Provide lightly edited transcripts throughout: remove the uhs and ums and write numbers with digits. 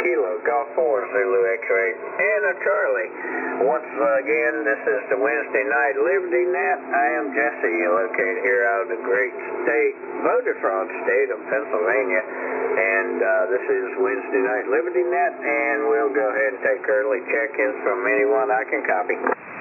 Kilo Golf 4 Zulu X-Ray and a Charlie. Once again, this is the Wednesday Night Liberty Net. I am Jesse, located here out of the great state, voter fraud state of Pennsylvania. And this is Wednesday Night Liberty Net, and we'll go ahead and take early check-ins from anyone I can copy.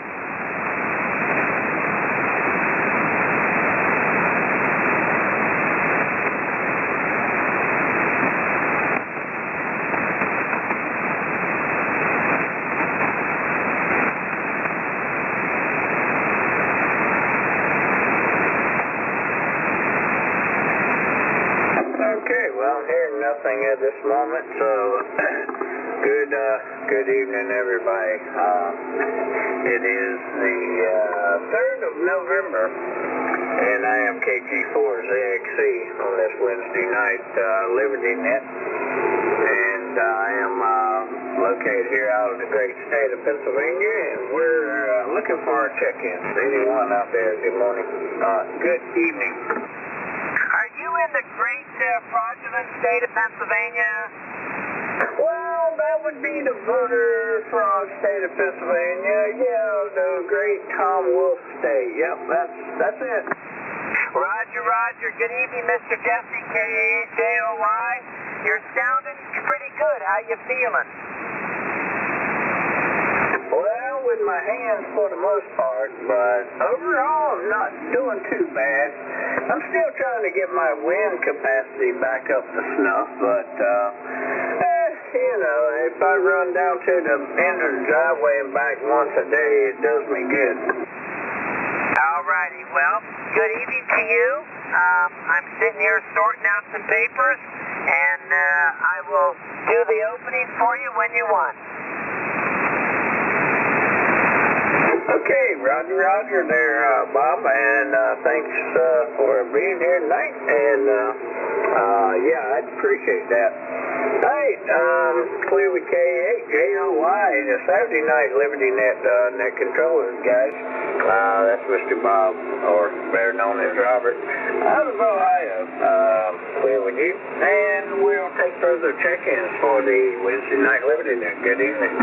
Okay, well, I'm hearing nothing at this moment, so good evening, everybody. It is the 3rd of November, and I am KG4ZXC on this Wednesday night Liberty Net, and I am located here out of the great state of Pennsylvania, and we're looking for our check-ins. Anyone out there, good morning, good evening. Are you in the great fraudulent state of Pennsylvania? Well, that would be the voter fraud state of Pennsylvania. Yeah, the great Tom Wolf state. Yep, that's it. Roger. Good evening, Mr. Jesse, K-A-J-O-Y. You're sounding pretty good. How you feeling? Well, with my hands for the most part, but overall I'm not doing too bad. I'm still trying to get my wind capacity back up to snuff, but, you know, if I run down to the end of the driveway and back once a day, it does me good. Alrighty, well, good evening to you. I'm sitting here sorting out some papers, and I will do the opening for you when you want. Okay, Roger there, Bob, and thanks for being here tonight, and yeah, I'd appreciate that. Alright, clear with K-A-J-O-Y, the Saturday Night Liberty Net, net controllers, guys. That's Mr. Bob, or better known as Robert, out of Ohio. Clear with you, and we'll take further check-ins for the Wednesday Night Liberty Net. Good evening.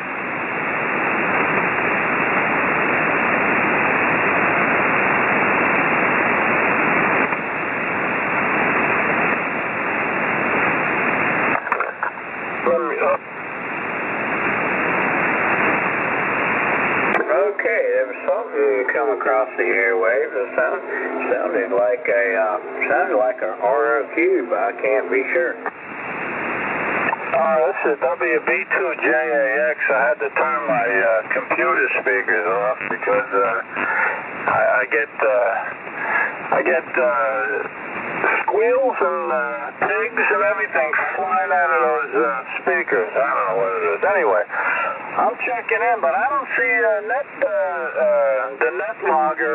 Okay, there was something come across the airwaves. It sounded like a ROQ, but I can't be sure. This is WB2JAX. I had to turn my computer speakers off because I get squeals and pigs and everything flying out of those speakers. I don't know what it is. Anyway, I'm checking in, but I don't see the net logger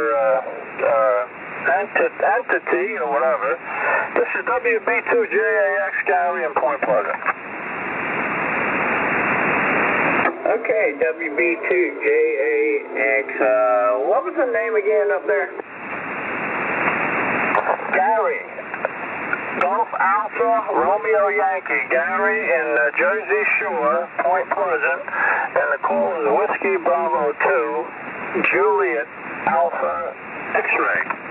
entity or whatever. This is WB2JAX Gary in Point Pleasant. Okay, WB2JAX, what was the name again up there? Gary. Golf Alpha Romeo Yankee. Gary in Jersey Shore, Point Pleasant, and the call is Whiskey Bravo 2, Juliet Alpha X-Ray.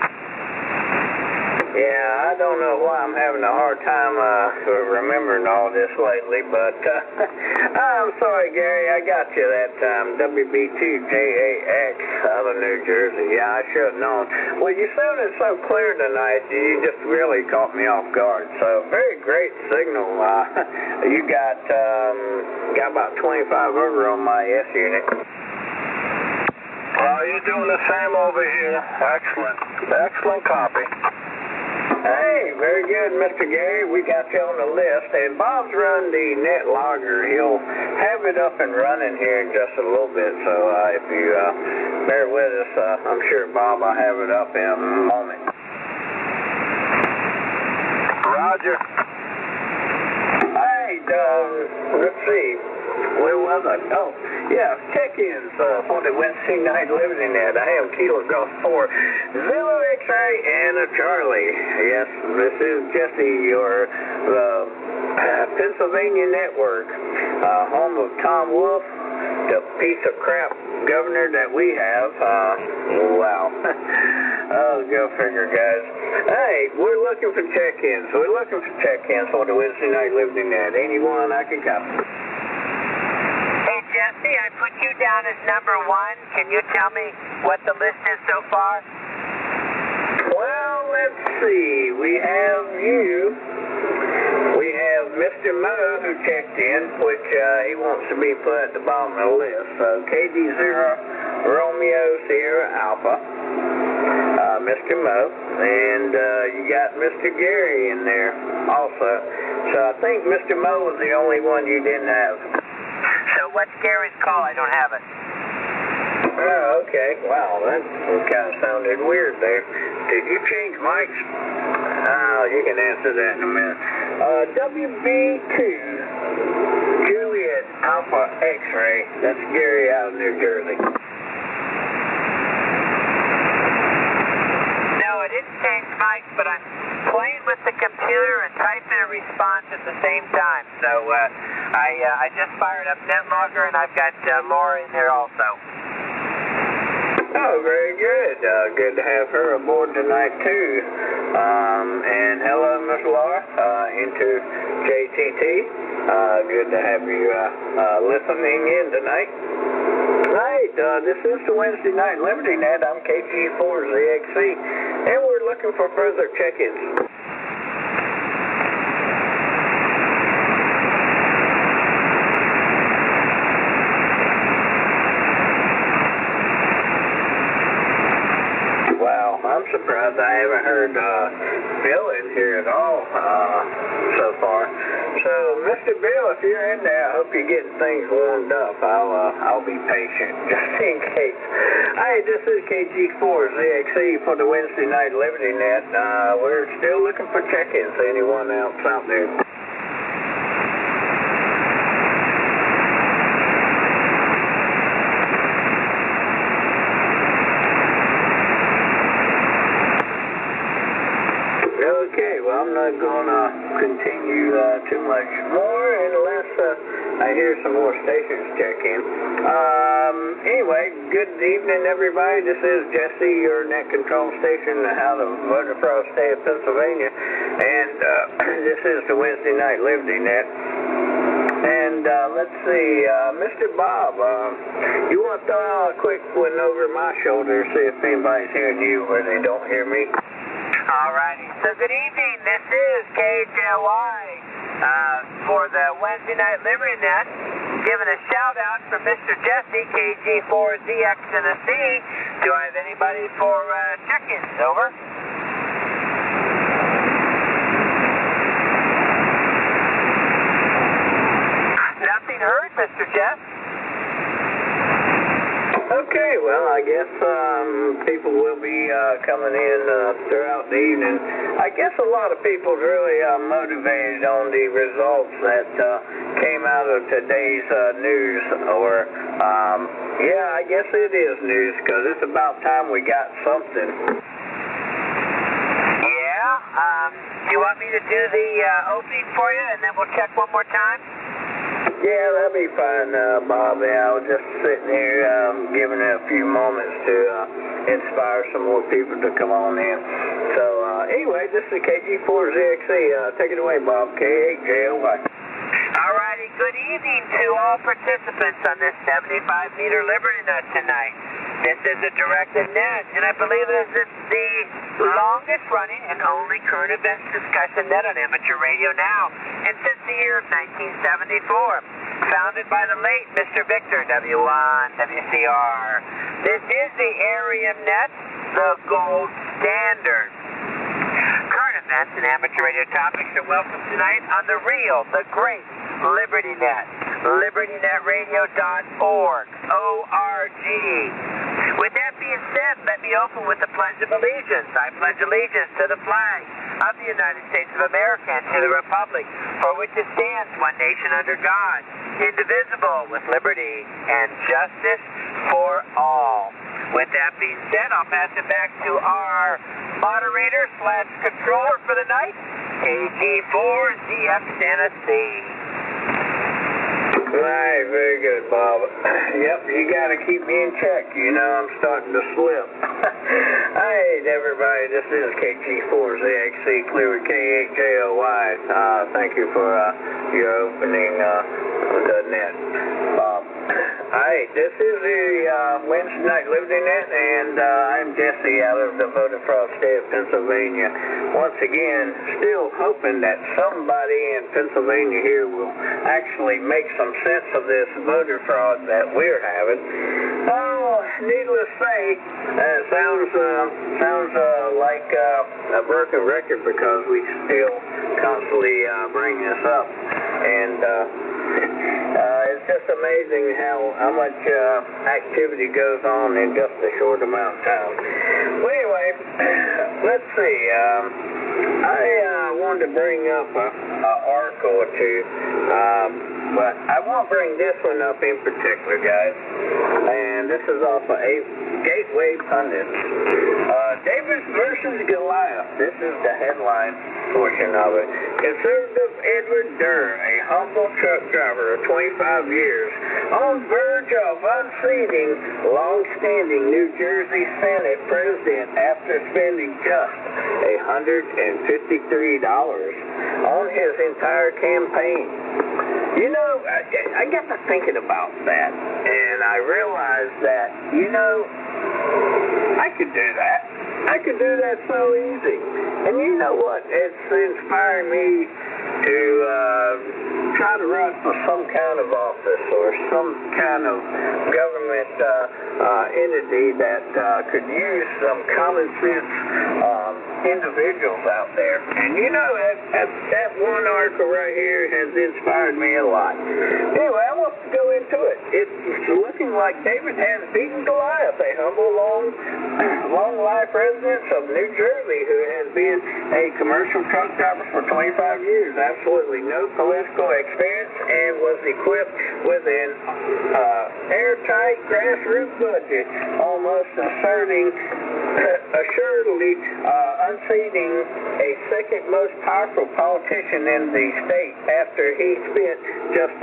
Yeah, I don't know why I'm having a hard time remembering all this lately, but I'm sorry, Gary, I got you that time. WB2JAX out of New Jersey. Yeah, I should have known. Well, you sounded so clear tonight, you just really caught me off guard. So, very great signal. You got about 25 over on my S unit. Well, you're doing the same over here. Excellent copy. Hey, very good, Mr. Gary. We got you on the list, and Bob's run the net logger. He'll have it up and running here in just a little bit, so if you bear with us, I'm sure Bob will have it up in a moment. Roger. Hey, let's see. Where was I? Oh, yeah, check-ins for the Wednesday Night Liberty Net. I am Kilo Golf 4, Zulu X-Ray, and a Charlie. Yes, this is Jesse, your Pennsylvania Network, home of Tom Wolf, the piece of crap governor that we have. Wow. Oh, go figure, guys. Hey, we're looking for check-ins. We're looking for check-ins for the Wednesday Night Liberty Net. Anyone I can copy. Hey, Jesse, I put you down as number 1. Can you tell me what the list is so far? Well, let's see. We have you. We have Mr. Mo who checked in, which he wants to be put at the bottom of the list. So KD0 Romeo Sierra Alpha, Mr. Mo, and you got Mr. Gary in there also. So I think Mr. Mo was the only one you didn't have. So what's Gary's call? I don't have it. Oh, okay. Wow, that kind of sounded weird there. Did you change mics? Oh, you can answer that in a minute. WB2 Juliet Alpha X-Ray. That's Gary out of New Jersey. No, I didn't change mics, but I'm playing with the computer and typing a response at the same time. So I just fired up NetLogger, and I've got Laura in there also. Oh, very good. Good to have her aboard tonight, too. And hello, Miss Laura, into JTT. Good to have you listening in tonight. Right, this is the Wednesday Night Liberty Net. I'm KG4ZXC, and we're looking for further check-ins. I'm surprised I haven't heard Bill in here at all so far. So, Mr. Bill, if you're in there, I hope you're getting things warmed up. I'll be patient just in case. Hey, this is KG4ZXC for the Wednesday Night Liberty Net. We're still looking for check-ins. Anyone else out there? Okay, well, I'm not going to continue too much more unless I hear some more stations check in. Anyway, good evening, everybody. This is Jesse, your net control station out of Murfreesboro, state of Pennsylvania, and this is the Wednesday Night Liberty Net. And let's see, Mr. Bob, you want to throw a quick one over my shoulder, see if anybody's hearing you where they don't hear me? Alrighty, so good evening, this is KHLY for the Wednesday Night Liberty Net, giving a shout out for Mr. Jesse, KG4ZX in the C. Do I have anybody for check-ins? Over. Nothing heard, Mr. Jeff. Okay, well, I guess people will be coming in throughout the evening. I guess a lot of people are really motivated on the results that came out of today's news, or, yeah, I guess it is news, because it's about time we got something. Yeah, do you want me to do the opening for you, and then we'll check one more time? Yeah, that'll be fine, Bob. Yeah, I was just sitting here giving it a few moments to inspire some more people to come on in. So, anyway, this is KG4ZXC. Take it away, Bob. K8JLY. Alrighty, good evening to all participants on this 75-meter Liberty Net tonight. This is a directed net, and I believe this is the longest running and only current events discussion net on amateur radio now, and since the year of 1974. Founded by the late Mr. Victor W1 WCR. This is the Arium Net, the gold standard. Current events and amateur radio topics are welcome tonight on the real, the great Liberty Net. LibertyNetRadio.org. O-R-G. With that being said, let me open with the Pledge of Allegiance. I pledge allegiance to the flag of the United States of America and to the Republic for which it stands, one nation under God, indivisible, with liberty and justice for all. With that being said, I'll pass it back to our moderator / controller for the night, KG4ZX Tennessee. Right, very good, Bob. Yep, you got to keep me in check. You know, I'm starting to slip. Hey, everybody, this is KG4ZXC, Clearwood KHJOY. Thank you for your opening the net, Bob. Hey, this is the Wednesday Night Liberty Net, and I'm Jesse out of the voter fraud state of Pennsylvania. Once again, still hoping that somebody in Pennsylvania here will actually make some sense of this voter fraud that we're having. Oh, needless to say, it sounds like a broken record because we still constantly bring this up, and it's just amazing how much activity goes on in just a short amount of time. Well, anyway, let's see. I wanted to bring up an article or two, but I won't bring this one up in particular, guys. And this is off of Gateway Pundit. David versus Goliath. This is the headline portion of it. Conservative Edward Durr, a humble truck driver of 25 years, on verge of unseating long-standing New Jersey Senate president after spending just $153 on his entire campaign. You know, I got to thinking about that, and I realized that, you know, I could do that. I could do that so easy. And you know what? It's inspired me to try to run for some kind of office or some kind of government entity that could use some common sense individuals out there. And you know, that one article right here has inspired me a lot. Anyway, I want to go into it. It's looking like David has beaten Goliath, a humble, long life resident of New Jersey who has been a commercial truck driver for 25 years, absolutely no political experience, and was equipped with an airtight grassroots budget, almost assuredly unseating a second most powerful politician in the state after he spent just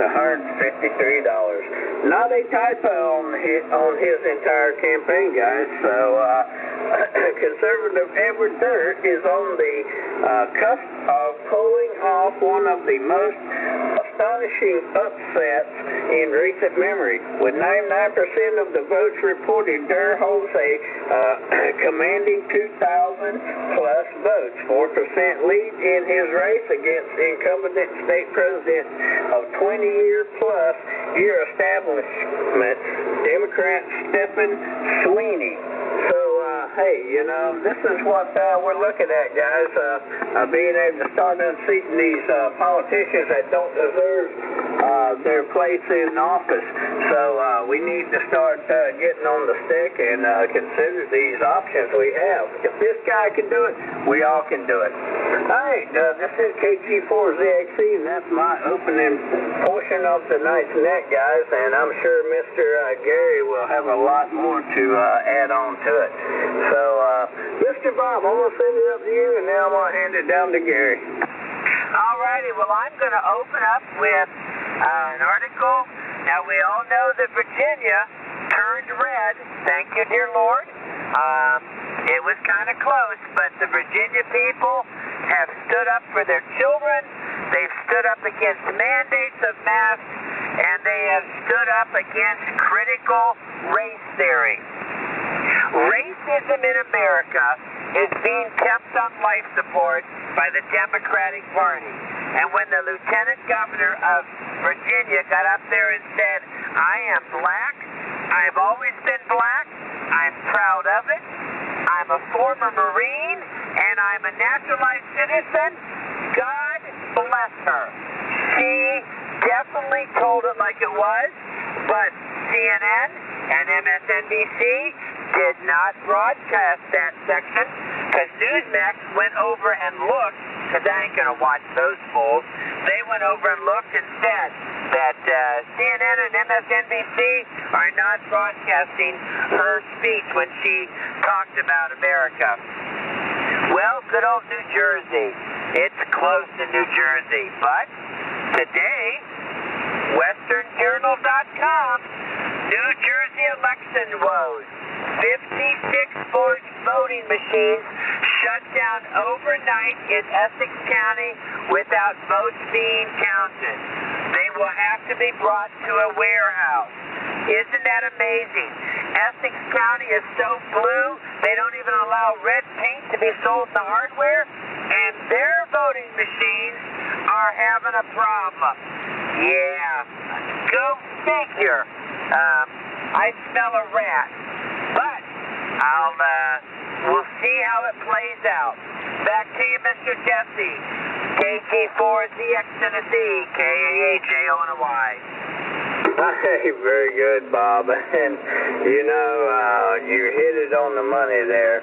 $153. Not a typo on his entire campaign, guys. So conservative Edward Durr is on the cusp of pulling off one of the most astonishing upsets in recent memory. With 99% of the votes reported, Durr holds a commanding 2,000 plus votes, 4% lead in his race against incumbent state president of 20-year establishment, Democrat Stephen Sweeney. So, hey, you know, this is what we're looking at, guys. Being able to start unseating these politicians that don't deserve their place in office. So we need to start getting on the stick and consider these options we have. If this guy can do it, we all can do it. All right, this is KG4ZXC, and that's my opening portion of tonight's net, guys. And I'm sure Mr. Gary will have a lot more to add on to it. So, Mr. Bob, I'm going to send it up to you, and now I'm going to hand it down to Gary. All righty, well, I'm going to open up with an article. Now, we all know that Virginia turned red. Thank you, dear Lord. It was kind of close, but the Virginia people have stood up for their children. They've stood up against mandates of masks, and they have stood up against critical race theory. Racism in America is being kept on life support by the Democratic Party. And when the Lieutenant Governor of Virginia got up there and said, I am black, I've always been black, I'm proud of it, I'm a former Marine, and I'm a naturalized citizen, God bless her. She definitely told it like it was, but CNN and MSNBC did not broadcast that section because Newsmax went over and looked, because I ain't going to watch those fools. They went over and looked and said that CNN and MSNBC are not broadcasting her speech when she talked about America. Well, good old New Jersey. It's close to New Jersey, but today, WesternJournal.com, New Jersey election woes. 56 voting machines shut down overnight in Essex County without votes being counted. They will have to be brought to a warehouse. Isn't that amazing? Essex County is so blue, they don't even allow red paint to be sold in the hardware, and their voting machines are having a problem. Yeah, go figure. I smell a rat, but we'll see how it plays out. Back to you, Mr. Jesse. KG4ZX Tennessee, KAHJONY. Hey, very good, Bob. And, you know, you hit it on the money there.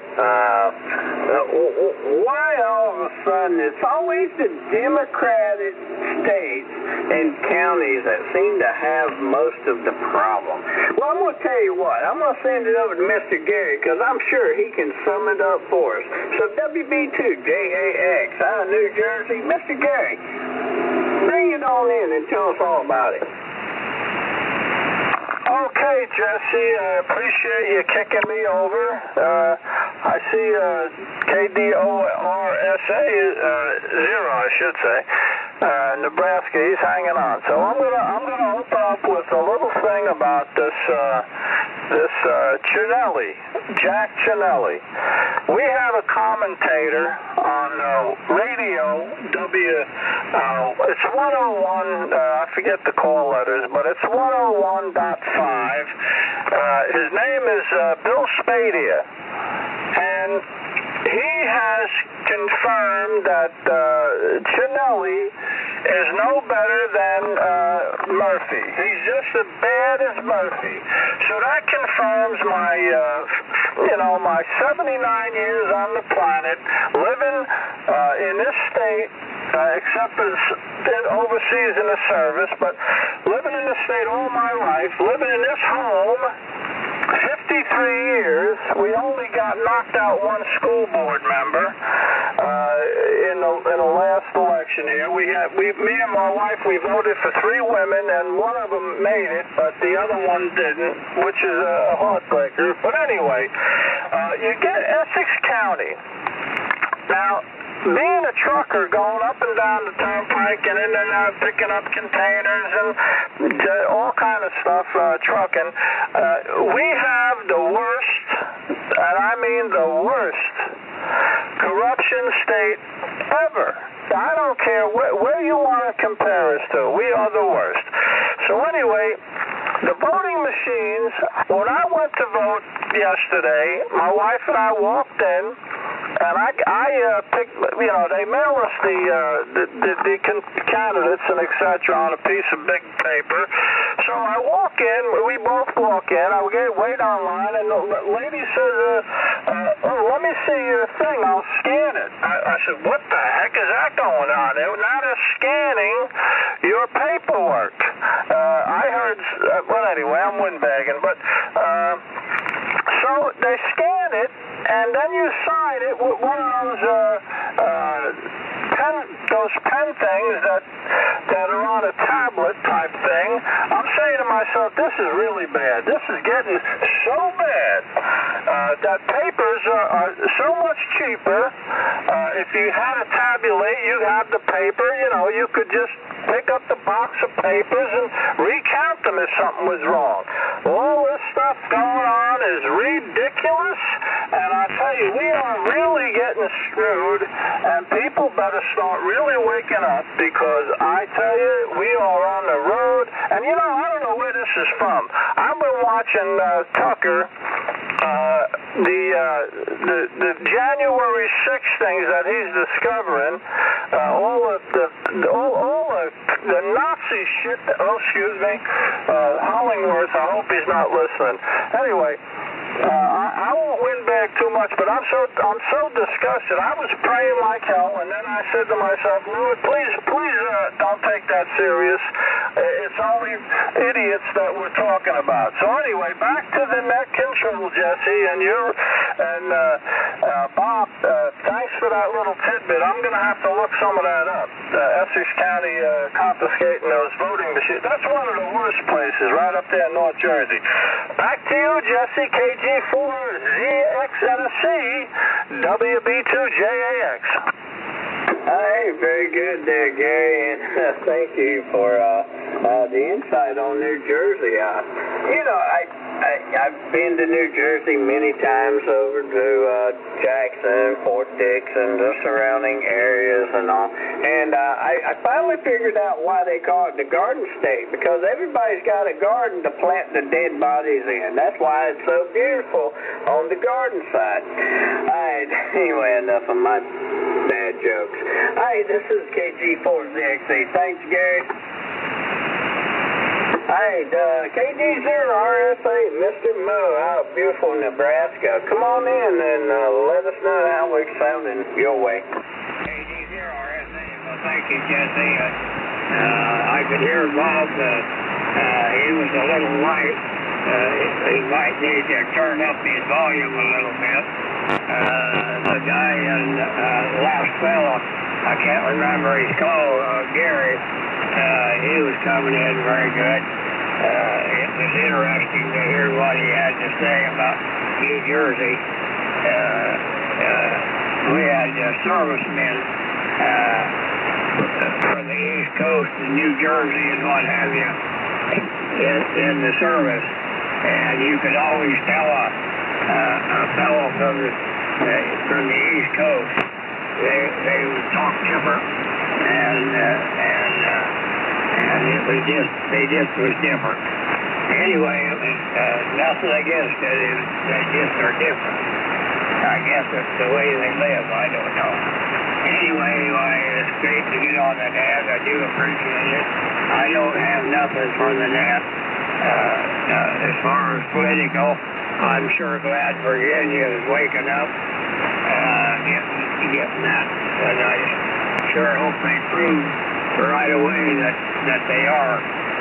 Why all of a sudden it's always the Democratic states and counties that seem to have most of the problem? Well, I'm going to tell you what. I'm going to send it over to Mr. Gary because I'm sure he can sum it up for us. So WB2JAX out of New Jersey, Mr. Gary, bring it on in and tell us all about it. Okay, Jesse, I appreciate you kicking me over. I see KDORSA 0, I should say. Nebraska, he's hanging on. So I'm gonna open up with a little thing about this Cinelli, Jack Cinelli. We have a commentator on radio it's 101. I forget the call letters, but it's 101.5. His name is Bill Spadia, and he has confirmed that Cinelli is no better than Murphy. He's just as bad as Murphy. So that confirms my, my 79 years on the planet, living in this state, except as overseas in the service, but living in this state all my life, living in this home, 53 years. We only got knocked out one school board member in the last election here. Me and my wife, we voted for 3 women, and one of them made it, but the other one didn't, which is a heartbreaker. But anyway, you get Essex County. Now, being a trucker going up and down the turnpike and in and out picking up containers and all kind of stuff, trucking, we have the worst, and I mean the worst, corruption state ever. I don't care where you want to compare us to. We are the worst. So anyway, the voting machines, when I went to vote yesterday, my wife and I walked in, and I picked, they mail us the candidates and et cetera on a piece of big paper. So I walk in, we both walk in, I wait online, and the lady says, let me see your thing, I'll scan it. I said, what the heck is that going on? Now they're scanning your paperwork. I heard, well anyway, I'm windbagging, but, so they scan it, and then you sign it with one of those pen things that are on a tablet type thing. I'm saying to myself, this is really bad. This is getting so bad that papers are so much cheaper. If you had to tabulate, you have the paper. You could just pick up the box of papers and recount them if something was wrong. All this stuff going on is ridiculous, and I tell you, we are really getting screwed, and people better start really waking up, because I tell you, we are on the road, and I don't know where this is from. I've been watching Tucker, the January 6th things that he's discovering, all the Nazi shit. Hollingworth, I hope he's not listening. Anyway, I won't windbag too much, but I'm so disgusted. I was praying like hell, and then I said to myself, Lord, please don't take that serious. It's only idiots that we're talking about. So anyway, back to the net control, Jesse, and Bob. Thanks for that little tidbit. I'm going to have to look some of that up. Essex County confiscating those voting machines. That's one of the worst places, right up there in North Jersey. Back to you, Jesse, KG4ZXNC, WB2JAX. Hey, very good there, Gary, and thank you for the insight on New Jersey. I've been to New Jersey many times, over to Jackson, Fort Dix, and the surrounding areas and all. And I finally figured out why they call it the Garden State, because everybody's got a garden to plant the dead bodies in. That's why it's so beautiful on the garden side. All right, anyway, enough of my bad jokes. Hi, this is KG4ZXC. Thanks, Gary. Hi, KG0RSA, Mr. Mo out of beautiful Nebraska. Come on in and let us know how we're sounding your way. KG0RSA, well, thank you, Jesse. I could hear Bob. He was a little light. He might need to turn up his volume a little bit. The guy in last fella, I can't remember his call, Gary, he was coming in very good. It was interesting to hear what he had to say about New Jersey. We had servicemen from the East Coast and New Jersey and what have you in the service, and you could always tell a fellow from the East Coast. They would talk different, and it was they just was different. Anyway, it was nothing against it. They just are different. I guess it's the way they live. I don't know. Anyway, it's great to get on the net. I do appreciate it. I don't have nothing for the net. As far as political, I'm sure glad Virginia is waking up, getting that, and I sure hope they prove right away that they are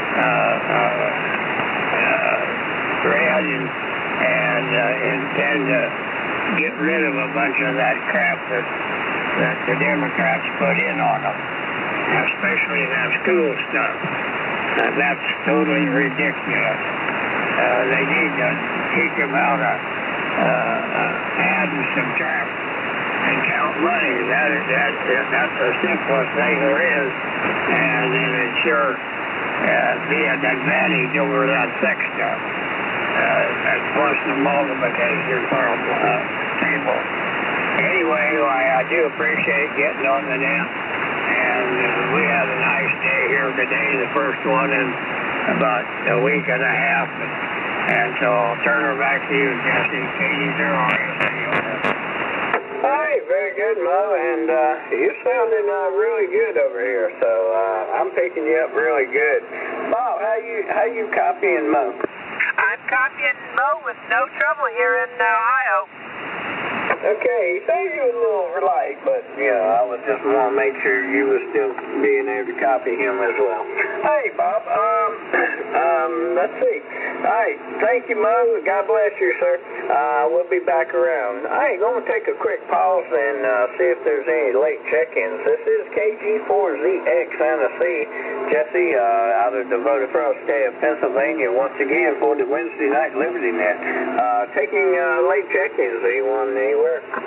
red and intend to get rid of a bunch of that crap that the Democrats put in on them, especially that school stuff. That's totally ridiculous. They need to teach them how to add and subtract and count money. That's the simplest thing there is, and it would sure be an advantage over that sex stuff. And plus the multiplication table. Anyway, I do appreciate getting on the net, and we had a nice day here today, the first one in about a week and a half, and so I'll turn her back to you, Jesse. KG0RSA. Hi, very good, Mo, and you're sounding really good over here, so I'm picking you up really good. Bob, how you copying Mo? I'm copying Mo with no trouble here in Ohio. Okay, he said you was a little light, but, I was just want to make sure you were still being able to copy him as well. Hey, Bob, let's see. All right, thank you, Mo. God bless you, sir. We'll be back around. I ain't going to take a quick pause and see if there's any late check-ins. This is KG4ZXNC, Jesse, out of the Voter Frost Day of Pennsylvania, once again for the Wednesday Night Liberty Net. Taking late check-ins. Anyone anywhere?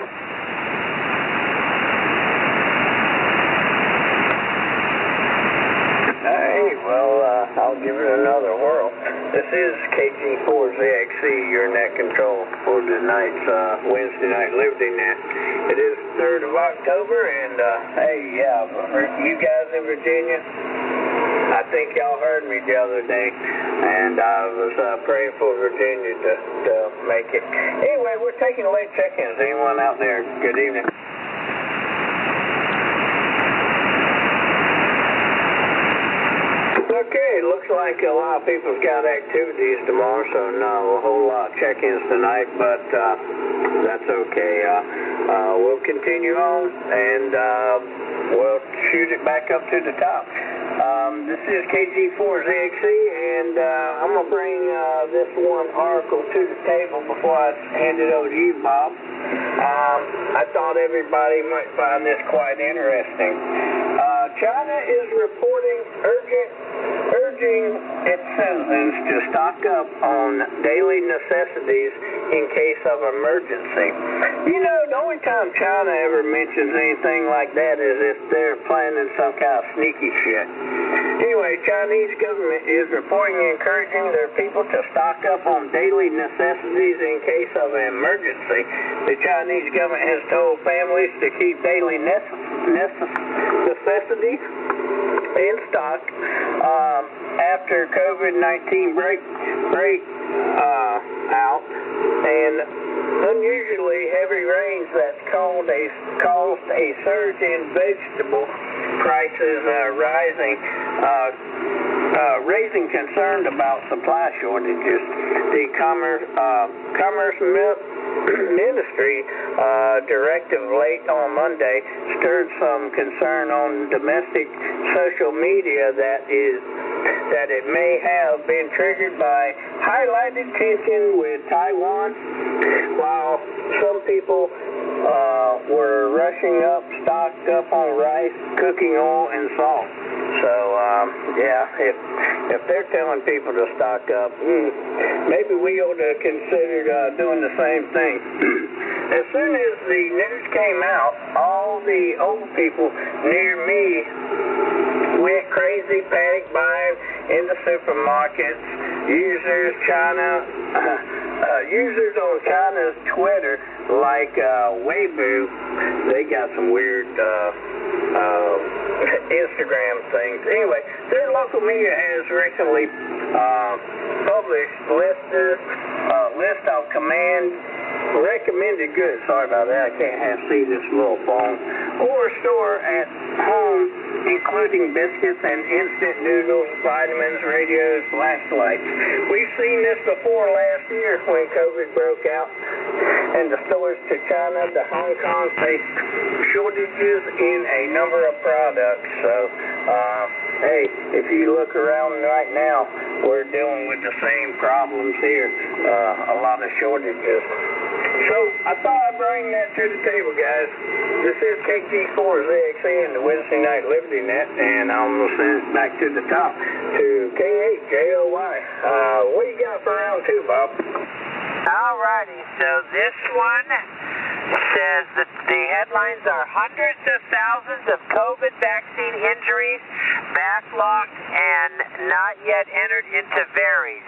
Hey, well, I'll give it another whirl. This is KG4ZXC, your net control for tonight's Wednesday Night Liberty Net. It is the 3rd of October, and hey, yeah, for you guys in Virginia, I think y'all heard me the other day, and I was praying for Virginia to make it. Anyway, we're taking late check-ins. Anyone out there, good evening. Okay, looks like a lot of people's got activities tomorrow, so not a whole lot of check-ins tonight, but that's okay. We'll continue on, and we'll shoot it back up to the top. This is KG4ZXC, and and I'm going to bring this one article to the table before I hand it over to you, Bob. I thought everybody might find this quite interesting. China is reporting urging its citizens to stock up on daily necessities in case of emergency. You know, the only time China ever mentions anything like that is if they're planning some kind of sneaky shit. Anyway, Chinese government is reporting encouraging their people to stock up on daily necessities in case of an emergency. The Chinese government has told families to keep daily necessities in stock after COVID-19 break out and unusually heavy rains that caused a surge in vegetable prices raising concern about supply shortages. The Commerce Ministry directive late on Monday stirred some concern on domestic social media that it may have been triggered by highlighted tension with Taiwan, while some people were rushing up, stocked up on rice, cooking oil, and salt. So, if they're telling people to stock up, maybe we ought to consider doing the same thing. As soon as the news came out, all the old people near me went crazy, panic buying in the supermarkets. Users on China's Twitter, like Weibo, they got some weird Instagram things. Anyway, their local media has recently published list of recommended goods. Sorry about that. I can't see this little phone. Or store at home, including biscuits and instant noodles, vitamins, radios, flashlights. We've seen this before last year when COVID broke out and the stores to China to Hong Kong faced shortages in a number of products. So, hey, if you look around right now, we're dealing with the same problems here, a lot of shortages. So, I thought I'd bring that to the table, guys. This is KG4ZXN, the Wednesday Night Liberty Net, and I'm going to send it back to the top to K8JOY. What you got for round two, Bob? Alrighty, so this one says that the headlines are hundreds of thousands of COVID vaccine injuries backlogged and not yet entered into VAERS,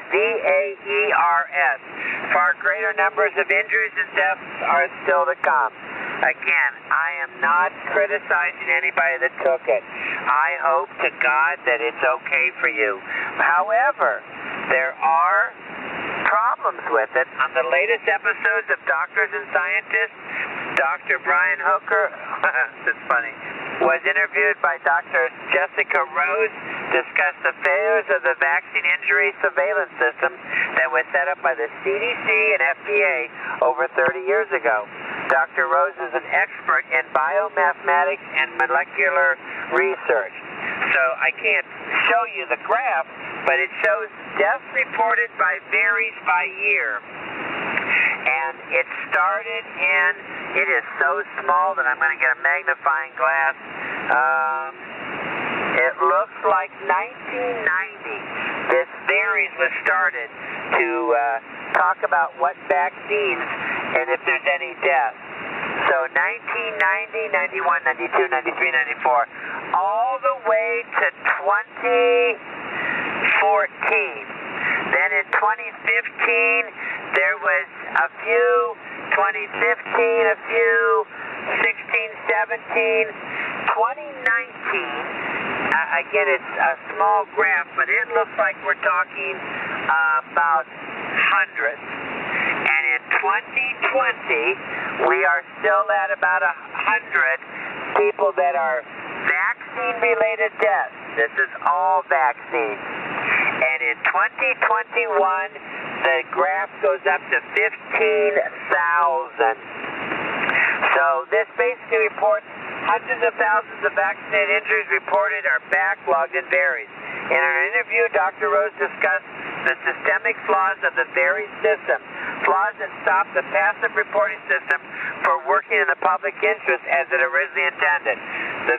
VAERS. Far greater numbers of injuries and deaths are still to come. Again, I am not criticizing anybody that took it. I hope to God that it's okay for you. However, there are problems with it. On the latest episodes of Doctors and Scientists, Dr. Brian Hooker, that's funny, was interviewed by Dr. Jessica Rose, discussed the failures of the vaccine injury surveillance system that was set up by the CDC and FDA over 30 years ago. Dr. Rose is an expert in biomathematics and molecular research. So I can't show you the graph, but it shows deaths reported by VAERS by year. And it started in, it is so small that I'm going to get a magnifying glass. It looks like 1990. This VAERS was started to talk about what vaccines and if there's any deaths. So 1990, 91, 92, 93, 94, all the way to 2014. Then in 2015, there was a few, 2015, a few, 16, 17, 2019, again, it's a small graph, but it looks like we're talking about hundreds. And in 2020, we are still at about 100 people that are vaccine-related deaths. This is all vaccines. And in 2021, the graph goes up to 15,000. So this basically reports hundreds of thousands of vaccinated injuries reported are backlogged and varied. In an interview, Dr. Rose discussed the systemic flaws of the varied system, flaws that stop the passive reporting system from working in the public interest as it originally intended. The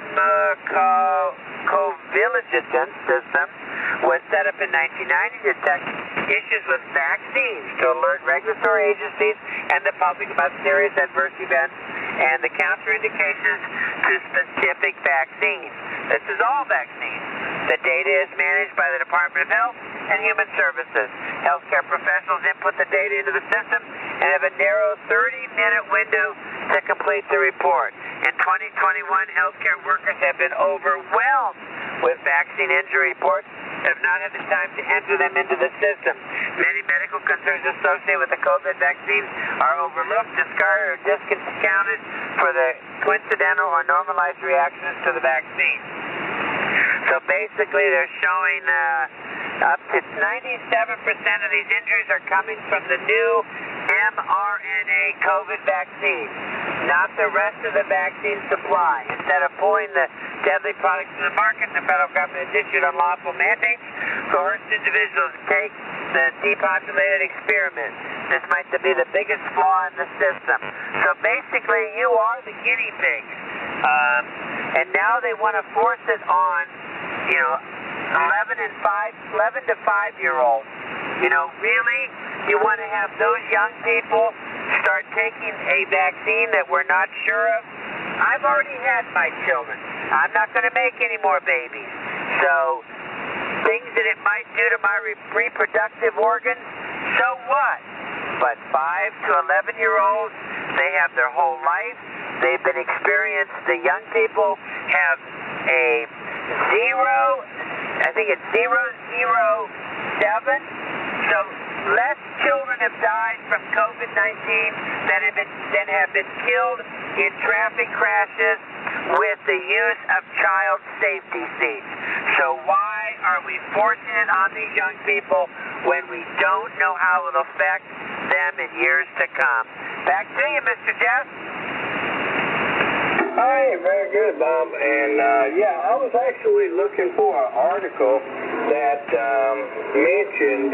pharmacovigilance system was set up in 1990 to detect issues with vaccines to alert regulatory agencies and the public about serious adverse events and the counterindications to specific vaccines. This is all vaccines. The data is managed by the Department of Health and Human Services. Healthcare professionals input the data into the system and have a narrow 30-minute window to complete the report. In 2021, healthcare workers have been overwhelmed with vaccine injury reports and have not had the time to enter them into the system. Many medical concerns associated with the COVID vaccine are overlooked, discarded, or discounted for the coincidental or normalized reactions to the vaccine. So basically, they're showing up to 97% of these injuries are coming from the new mRNA COVID vaccine, not the rest of the vaccine supply. Instead of pulling the deadly products to the market, the federal government has issued unlawful mandates, coerced individuals to take the depopulated experiment. This might be the biggest flaw in the system. So basically, you are the guinea pigs. And now they want to force it on, 11 to 5-year-olds. Really? You want to have those young people start taking a vaccine that we're not sure of? I've already had my children. I'm not going to make any more babies. So, things that it might do to my reproductive organs, so what? But 5 to 11-year-olds, they have their whole life. They've been experienced. The young people have a 0.007. So less children have died from COVID-19 than have been killed in traffic crashes with the use of child safety seats. So why are we forcing it on these young people when we don't know how it will affect them in years to come? Back to you, Mr. Jeff. Hi, very good, Bob. And I was actually looking for an article that mentioned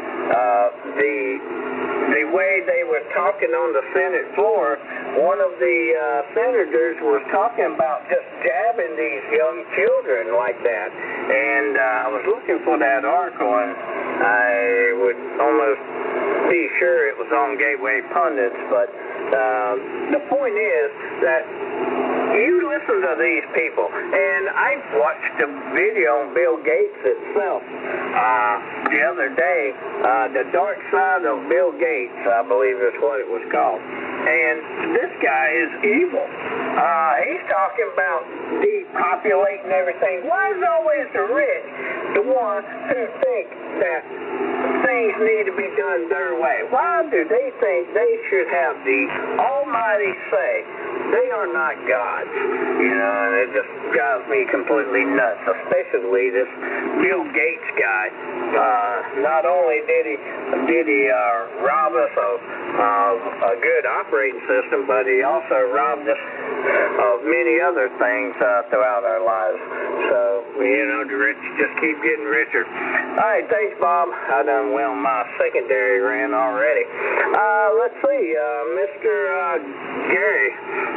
the way they were talking on the Senate floor. One of the senators was talking about just jabbing these young children like that. And I was looking for that article, and I would almost be sure it was on Gateway Pundits, but the point is that you listen to these people, and I watched a video on Bill Gates itself the other day, The Dark Side of Bill Gates, I believe is what it was called. And this guy is evil. He's talking about depopulating everything. Why is always the rich the one who think that things need to be done their way? Why do they think they should have the almighty say? They are not gods, and it just drives me completely nuts, especially this Bill Gates guy. Not only did he rob us of a good operating system, but he also robbed us of many other things throughout our lives. So, the rich just keep getting richer. All right, thanks, Bob. I done well my secondary ran already. Let's see, Mr. Gary,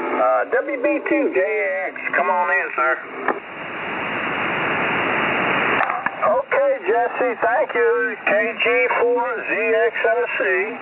WB2JAX, come on in, sir. Okay, Jesse, thank you. KG4ZXNC,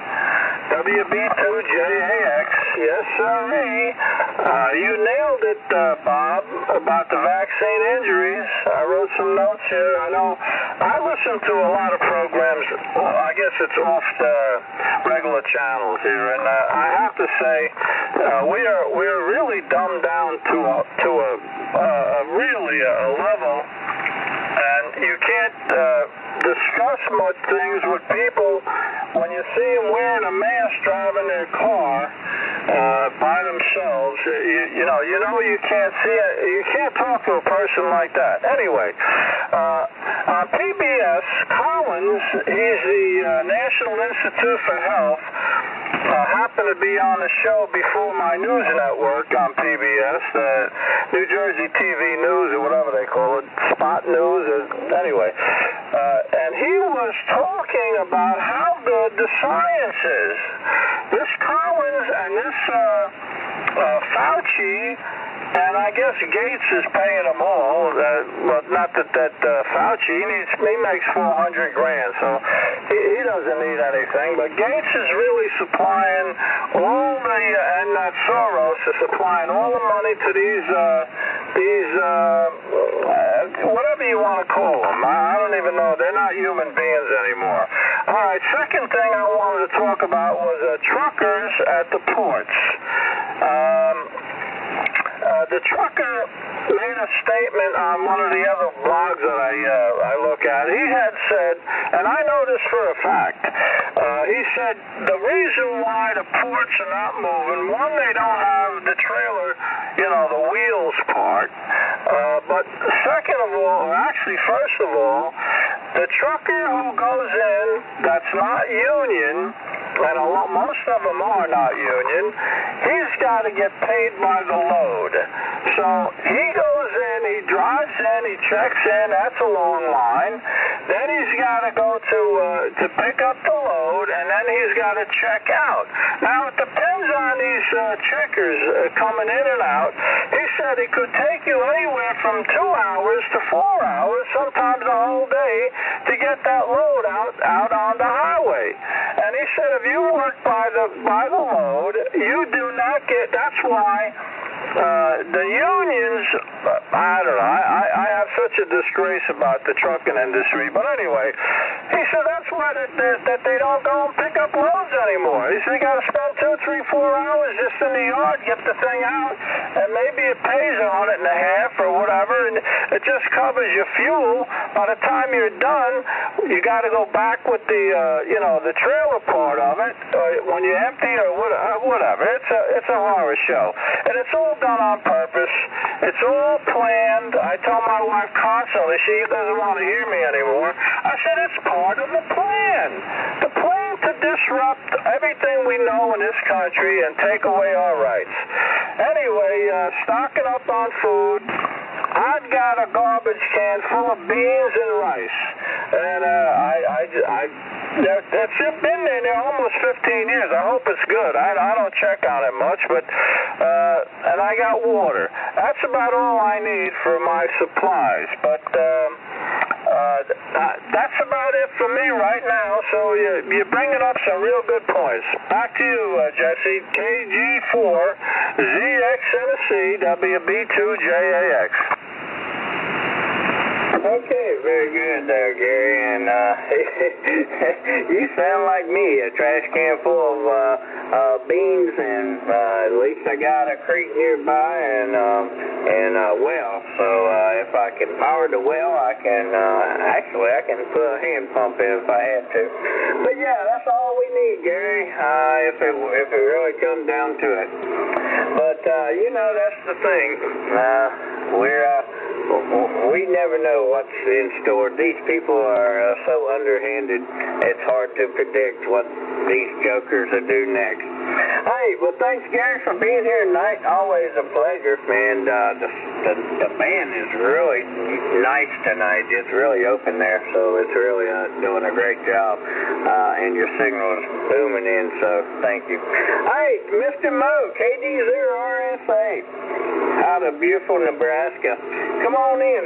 WB2JAX, yes, sirree. You nailed it, Bob, about the vaccine injuries. I wrote some notes here. I know I listen to a lot of programs. Well, I guess it's off the regular channels here, and I have to say we're really dumbed down to a level, and you can't discuss much things with people when you see them wearing a mask driving their car by themselves. You can't see it. You can't talk to a person like that. Anyway, on PBS, Collins, he's the National Institute for Health. happened to be on the show before my news network on PBS, New Jersey TV News or whatever they call it, Spot News, anyway. And he was talking about how good the science is. This Collins and this Fauci, and I guess Gates is paying them all. Well, not that Fauci, he makes $400 grand, so he doesn't need anything. But Gates is really supplying all the, and that Soros is supplying all the money to these whatever you want to call them. I don't even know. They're not human beings anymore. All right, second thing I wanted to talk about was truckers at the ports. The trucker made a statement on one of the other blogs that I look at. He had said, and I know this for a fact, he said the reason why the ports are not moving, one, they don't have the trailer, the wheels part, but second of all, or actually first of all, the trucker who goes in that's not union, and most of them are not union, he's got to get paid by the load. So he goes in, he drives in, he checks in, that's a long line. Then he's got to go to pick up the load, and then he's got to check out. Now, it depends on these checkers coming in and out. He said it could take you anywhere from 2 hours to 4 hours, sometimes a whole day, to get that load out on the highway. And he said if you work by the load, you do not get, that's why the unions, I don't know, I have such a disgrace about the trucking industry, but anyway, he said that's why that they don't go and pick up loads anymore. He said you got to spend 2, 3, 4 hours just in the yard, get the thing out, and maybe it pays $1.50 or whatever, and it just covers your fuel. By the time you're done, you got to go back with the, the trailer part of it when you empty or whatever. It's a horror show, and it's all done on purpose. It's all planned. I tell my wife constantly, she doesn't want to hear me anymore. I said it's part of the plan. The plan to disrupt everything we know in this country and take away our rights. Anyway, stocking up on food. I've got a garbage can full of beans and rice, and that's been there almost 15 years. I hope it's good. I don't check on it much, but and I got water. That's about all I need for my supplies. But that's about it for me right now. So you're bringing up some real good points. Back to you, Jesse. KG4 ZX Tennessee WB2JAX. Okay, very good there, Gary, and you sound like me, a trash can full of beans, and at least I got a creek nearby and a well, so if I can power the well, I can put a hand pump in if I had to. But yeah, that's all we need, Gary, if it really comes down to it. But, that's the thing. We never know what's in store. These people are so underhanded, it's hard to predict what these jokers will do next. Hey, well, thanks, Gary, for being here tonight. Always a pleasure. And the band is really nice tonight. It's really open there, so it's really doing a great job. And your signal is booming in, so thank you. Hey, Mr. Mo, KD0RSA, out of beautiful Nebraska. Come on in.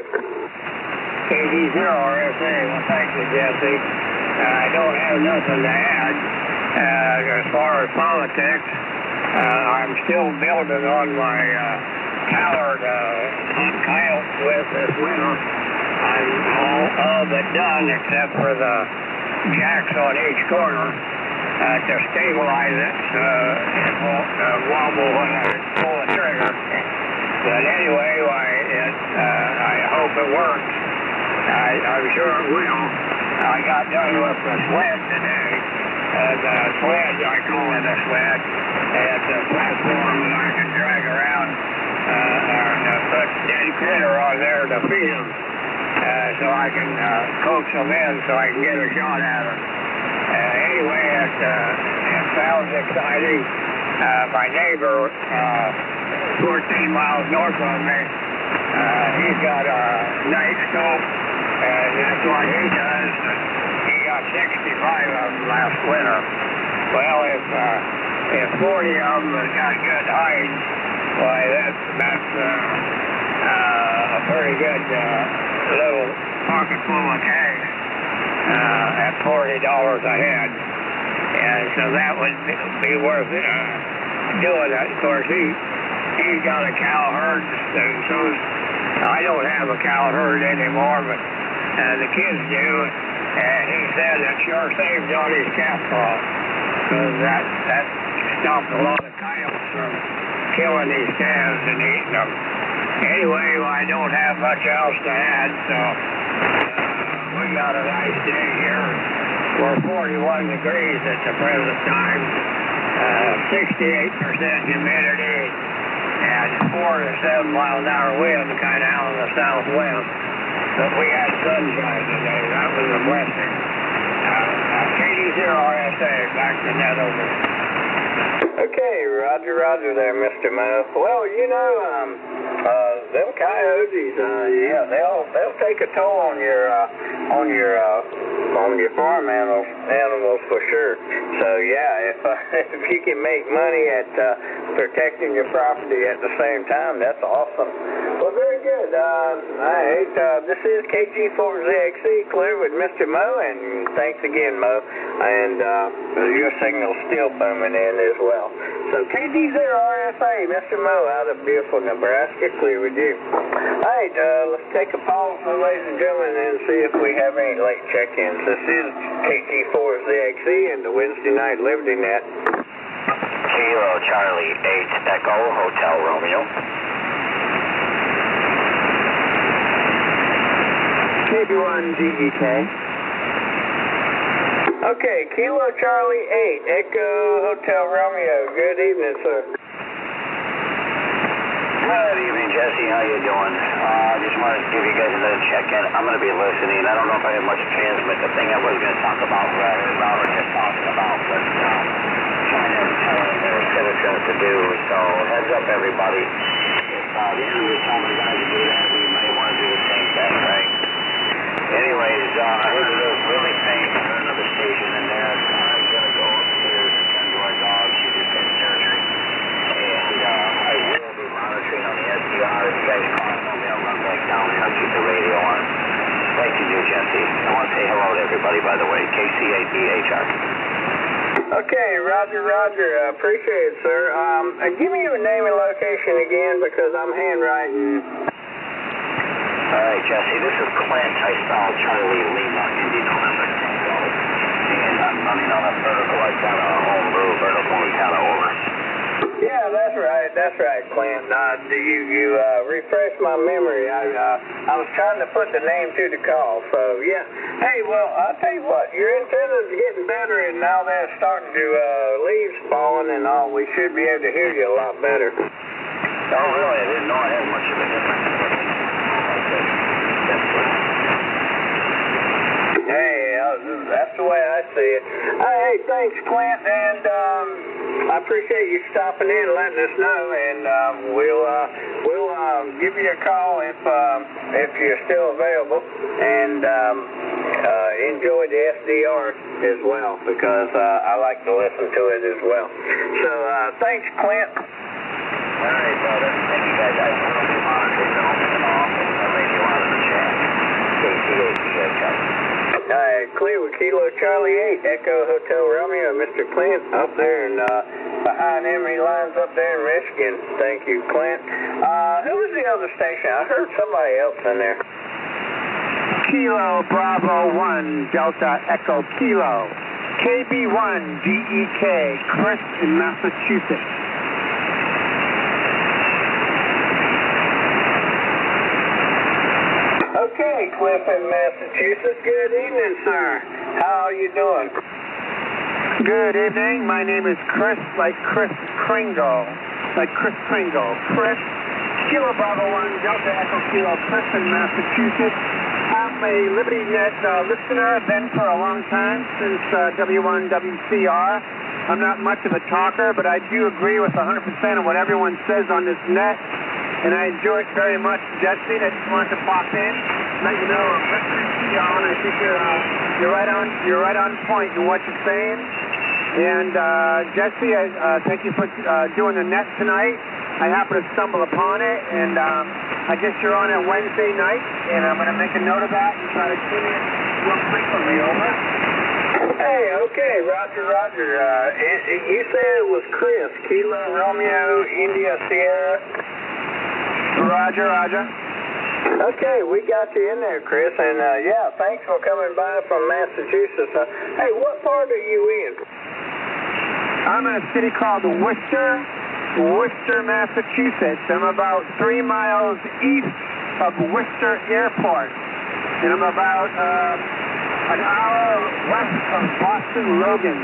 KD0RSA, well, thank you, Jesse. I don't have nothing to add. As far as politics, I'm still building on my Howard hunt coyote with this winter. I'm all but done except for the jacks on each corner to stabilize it so it won't wobble when I pull the trigger. But anyway, I hope it works. I'm sure it will. I got done with the sled today. The sled, I call it a sled. It's a platform that I can drag around and put dead critter on there to feed them. So I can coax them in so I can get a shot at them. Anyway, it's sounds exciting. My neighbor, 14 miles north of me, he's got a night scope, and that's what he does. He got 65 of them last winter. Well, if 40 of them have got good hides, why, that's a pretty good little pocket full of cash at $40 a head. And so that would be worth doing it. Of course, he's got a cow herd, and so I don't have a cow herd anymore, but the kids do. And he said it sure saved on his calf call, because that stopped a lot of coyotes from killing these calves and eating them. Anyway, I don't have much else to add, so we got a nice day here. We're 41 degrees at the present time, 68% humidity, and 4 to 7 mile an hour wind, kind of out of the southwest. But we had sunshine today. That was a blessing. KD0RSA, back to net over. Okay, roger there, Mr. Mo. Well, you know, them coyotes, yeah, they'll take a toll on your farm animals for sure. So yeah, if you can make money at protecting your property at the same time, that's awesome. Well, very good. This is KG4ZXC, clear with Mr. Mo, and thanks again, Mo. And your signal's still booming in as well. So KD0RSA, Mr. Mo, out of beautiful Nebraska, clear with you. All right, let's take a pause, ladies and gentlemen, and see if we have any late check-ins. This is KG4ZXC and the Wednesday Night Liberty Net. Kilo Charlie 8 Echo Hotel Romeo. KB1GEK. Okay, Kilo Charlie 8 Echo Hotel Romeo. Good evening, sir. Good evening, Jesse. How you doing? Just wanted to give you guys another check-in. I'm going to be listening. I don't know if I have much to transmit. The thing I was going to talk about, Robert just talking about, but trying to tell their citizens to do. So heads up, everybody. If the enemy's telling the guys to do that, we may want to do the same thing, right? Anyways, I heard it was really faint. I heard another station in there. I'm going to go upstairs and tend to our dog. She just had surgery. And I will be monitoring on the SDR. If you guys call me, I'll run back down and I'll keep the radio on. Like you do, Jesse. I want to say hello to everybody, by the way. KC8BHR. Okay, roger. Appreciate it, sir. Give me your name and location again, because I'm handwriting. All right, Jesse, this is Clint. I spelled Charlie Lima, Indy November Tango. And I'm running on a vertical. I've got a homebrew vertical antenna over. Yeah, that's right, Clint. You refresh my memory. I was trying to put the name to the call, so yeah. Hey, well, I'll tell you what, your antenna's getting better, and now they're starting to leaves falling and all. We should be able to hear you a lot better. Oh, really? I didn't know I had much of a difference. Hey, that's the way I see it. Hey, thanks, Clint, and I appreciate you stopping in and letting us know, and we'll give you a call if you're still available, and enjoy the SDR as well, because I like to listen to it as well. So thanks, Clint. All right, brother. Thank you, guys. I will be monitoring the home and off and the radio out of the chat. KC8BHR. Clear with Kilo Charlie 8 Echo Hotel Romeo, Mr. Clint up there and behind Emory Lines up there in Michigan. Thank you, Clint. Who was the other station? I heard somebody else in there. Kilo Bravo 1 Delta Echo Kilo. KB1GEK, Chris in Massachusetts. Okay, Cliff in Massachusetts. Good evening, sir. How are you doing? Good evening. My name is Chris, like Kris Kringle. Chris, Kilo Bravo 1 Delta Echo Kilo, Chris in Massachusetts. I'm a Liberty Net listener, been for a long time, since W1WCR. I'm not much of a talker, but I do agree with 100% of what everyone says on this net, and I enjoy it very much. Jesse, I just wanted to pop in, let you know I'm listening to you all, and I think you're right on point in what you're saying. And Jesse, thank you for doing the net tonight. I happened to stumble upon it, and I guess you're on it Wednesday night, and I'm going to make a note of that and try to tune in real frequently. Over. Hey, okay, Roger. You said it was Chris, Kilo Romeo India Sierra. Roger. Okay, we got you in there, Chris, and yeah, thanks for coming by from Massachusetts. Hey, what part are you in? I'm in a city called Worcester, Massachusetts. I'm about 3 miles east of Worcester Airport, and I'm about an hour west of Boston Logan.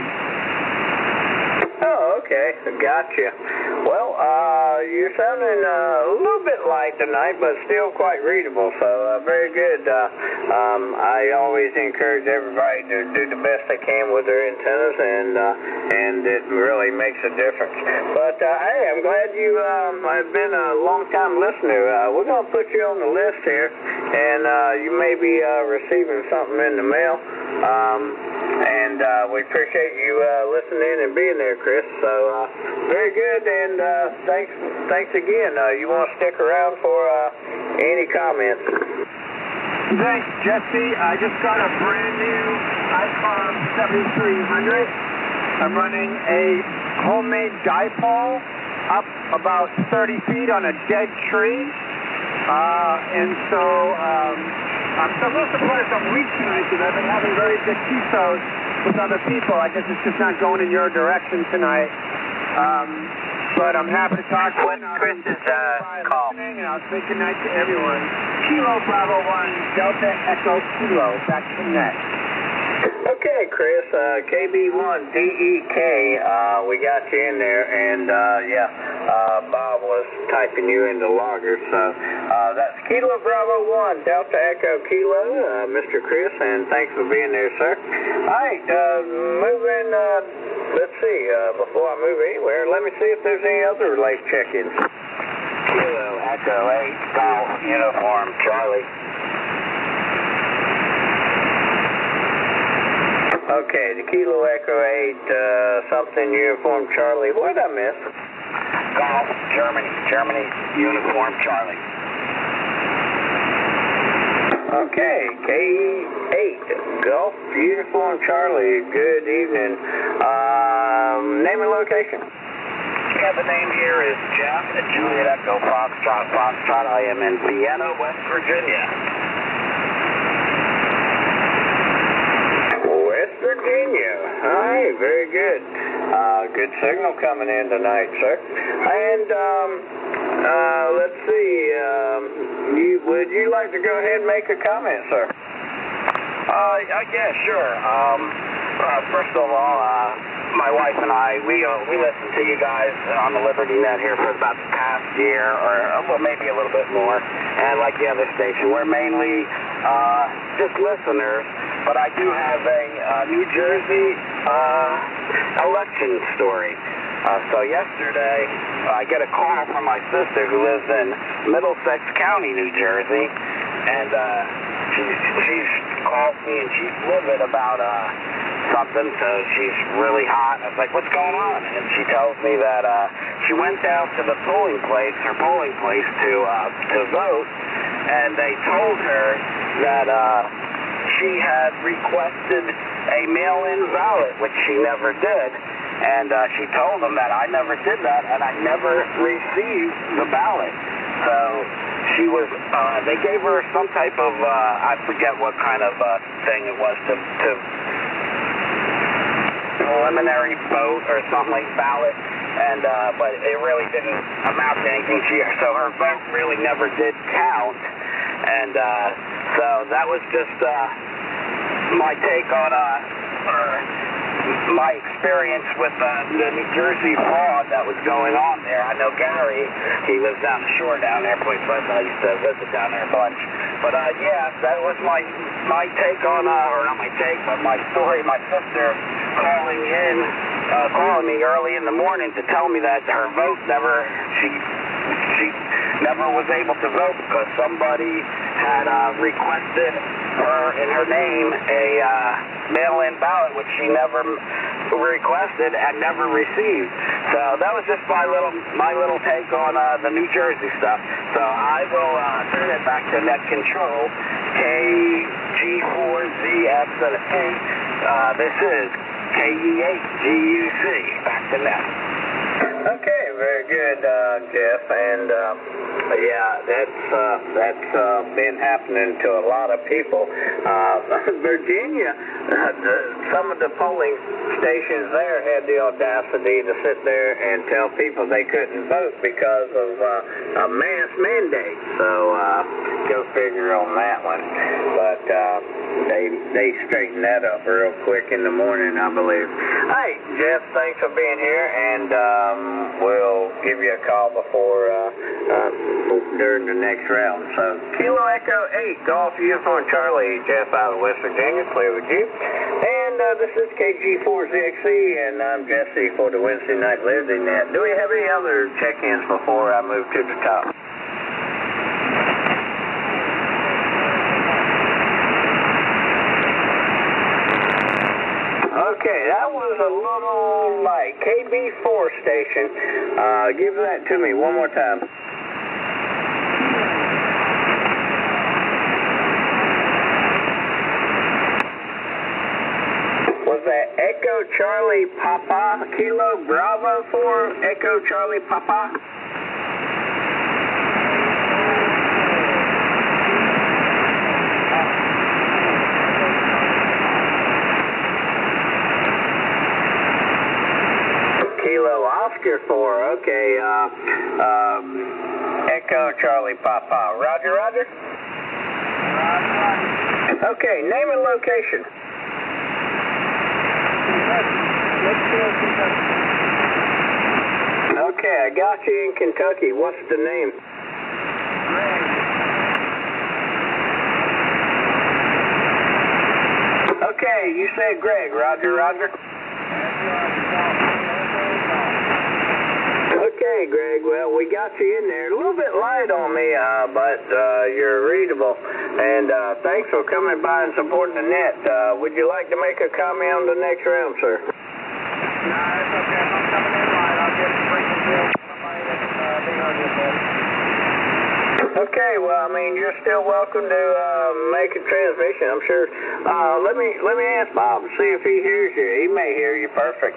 Oh, okay, gotcha. Well, you're sounding a little bit light tonight, but still quite readable, so very good. I always encourage everybody to do the best they can with their antennas, and it really makes a difference. But, hey, I'm glad you have been a long-time listener. We're going to put you on the list here, and you may be receiving something in the mail. And we appreciate you listening and being there, Chris. So very good, and thanks again. You want to stick around for any comments? Thanks, Jesse. I just got a brand new ICOM 7300. I'm running a homemade dipole up about 30 feet on a dead tree, and so I'm a little surprised I'm weak tonight because I've been having very good QSOs with other people. I guess it's just not going in your direction tonight. But I'm happy to talk to you. What's Chris's call? And I'll say good night to everyone. Kilo Bravo 1, Delta Echo Kilo, back to net. Okay, Chris, KB1DEK, we got you in there, and Bob was typing you into logger, so that's Kilo Bravo 1, Delta Echo Kilo, Mr. Chris, and thanks for being there, sir. All right, moving, let's see, before I move anywhere, let me see if there's any other life check-ins. Kilo Echo 8, Golf Uniform Charlie. Okay, the Kilo Echo 8, something Uniform Charlie. What did I miss? Golf, Germany, Uniform Charlie. Okay, K8, Golf, Uniform Charlie. Good evening. Name and location? Yeah, the name here is Jeff at Juliet Echo Foxtrot. I am in Vienna, West Virginia. Virginia. All right, very good. Good signal coming in tonight, sir. And let's see. Would you like to go ahead and make a comment, sir? Yeah, sure. First of all, my wife and I, we listen to you guys on the Liberty Net here for about the past year, or well, maybe a little bit more. And like the other station, we're mainly just listeners. But I do have a New Jersey election story. So yesterday, I get a call from my sister who lives in Middlesex County, New Jersey, and she's called me and she's livid about something, so she's really hot. I was like, what's going on? And she tells me that she went down to the polling place to vote, and they told her that she had requested a mail-in ballot, which she never did. And she told them that I never did that, and I never received the ballot. So she was, they gave her some type of, I forget what kind of thing it was, to preliminary vote or something like ballot. And, but it really didn't amount to anything. So her vote really never did count. And, so that was just my take on my experience with the New Jersey fraud that was going on there. I know Gary, he lives down the shore down there, plays football. I used to visit down there a bunch. But yeah, that was my take on, or not my take, but my story. My sister calling in calling me early in the morning to tell me that her vote she never was able to vote because somebody had requested her in her name a mail-in ballot, which she never requested and never received. So that was just my little take on the New Jersey stuff. So I will turn it back to net control. KG4ZX8. This is KE8GUC. Back to net. Okay, very good, Jeff, and yeah, that's been happening to a lot of people. Virginia, some of the polling stations there had the audacity to sit there and tell people they couldn't vote because of a mass mandate. So go figure on that one. But they straightened that up real quick in the morning, I believe. Hey, Jeff, thanks for being here, and we'll give you a call before during the next round. So Kilo Echo 8, Golf Uniform Charlie, Jeff out of West Virginia, clear with you. And this is KG4ZXC, and I'm Jesse for the Wednesday Night Living Net. Do we have any other check-ins before I move to the top? Okay, that was a little light. KB4 station. Give that to me one more time. Was that Echo Charlie Papa, Kilo Bravo 4, Echo Charlie Papa? Kilo Oscar 4, okay, Echo Charlie Papa. Roger, roger? Okay, name and location. Okay, I got you in Kentucky. What's the name? Okay, you said Greg. Roger, roger. Okay, Greg, well, we got you in there. A little bit light on me, but you're readable. And thanks for coming by and supporting the net. Would you like to make a comment on the next round, sir? No, it's okay. I'm coming in light. I'll get it breaking deal for somebody that can be heard with this. Okay, well, I mean, you're still welcome to make a transmission, I'm sure. Let me ask Bob and see if he hears you. He may hear you perfect.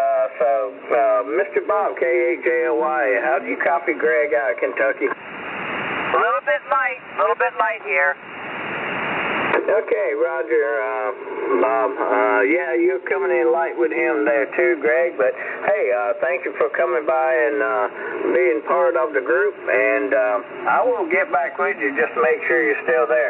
Mr. Bob, K-A-J-O-Y, how do you copy Greg out of Kentucky? A little bit light here. Okay, roger, Bob. Yeah, you're coming in light with him there too, Greg, but hey, thank you for coming by and being part of the group, and I will get back with you just to make sure you're still there.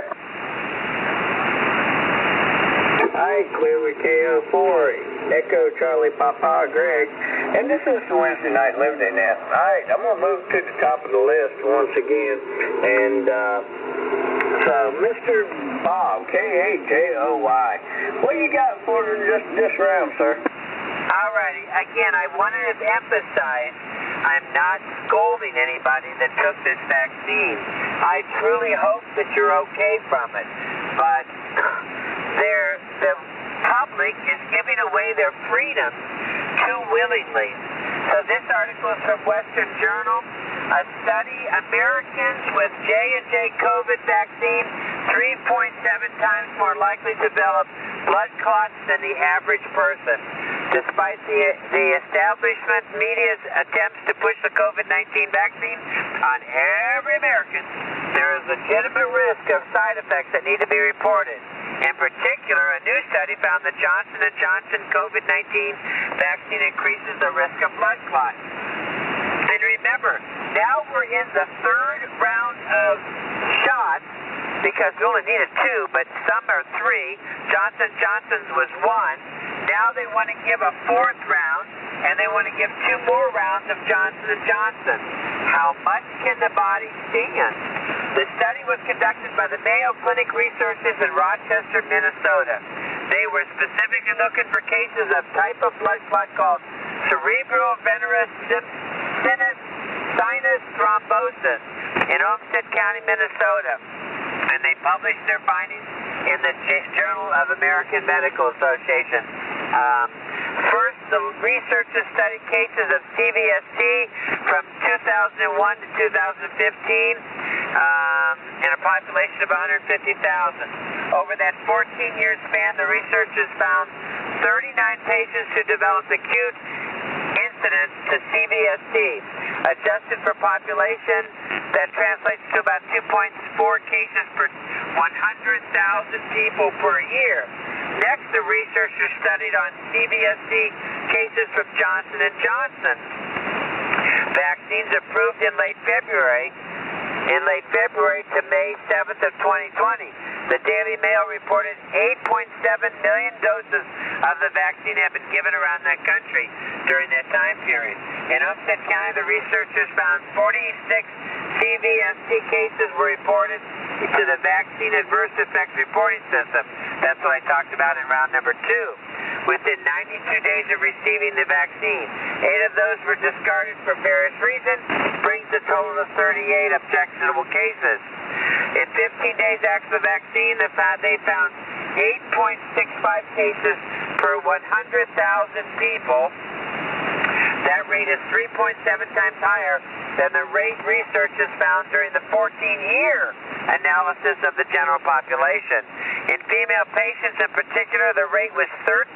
Alright, clear with KO4, Echo Charlie Papa, Greg, and this is the Wednesday Night Living Net. Alright, I'm going to move to the top of the list once again, and so Mr. Bob, K-A-J-O-Y, what you got for this round, sir? Alrighty, again, I wanted to emphasize I'm not scolding anybody that took this vaccine. I truly hope that you're okay from it, but the public is giving away their freedom too willingly. So this article is from Western Journal. A study, Americans with J&J COVID vaccine 3.7 times more likely to develop blood clots than the average person. Despite the establishment media's attempts to push the COVID-19 vaccine on every American, there is legitimate risk of side effects that need to be reported. In particular, a new study found that Johnson & Johnson COVID-19 vaccine increases the risk of blood clots. And remember, now we're in the third round of shots because we only needed 2, but some are 3. Johnson & Johnson's was 1. Now they want to give a 4th round, and they want to give 2 more rounds of Johnson & Johnson. How much can the body stand? The study was conducted by the Mayo Clinic researchers in Rochester, Minnesota. They were specifically looking for cases of type of blood clot called cerebral venous sinus thrombosis in Olmsted County, Minnesota. And they published their findings in the Journal of American Medical Association. First, the researchers studied cases of CVST from 2001 to 2015 in a population of 150,000. Over that 14-year span, the researchers found 39 patients who developed acute incidence to CVST. Adjusted for population, that translates to about 2.4 cases per 100,000 people per year. Next, the researchers studied on CVST cases from Johnson & Johnson. Vaccines approved in late February to May 7th of 2020. The Daily Mail reported 8.7 million doses of the vaccine have been given around the country during that time period. In Olmsted County, the researchers found 46 CVST cases were reported to the Vaccine Adverse Effects Reporting System. That's what I talked about in round number 2. Within 92 days of receiving the vaccine, 8 of those were discarded for various reasons, brings the total of 38 objectionable cases. In 15 days after the vaccine, they found 8.65 cases per 100,000 people. That rate is 3.7 times higher than the rate researchers found during the 14-year analysis of the general population. In female patients in particular, the rate was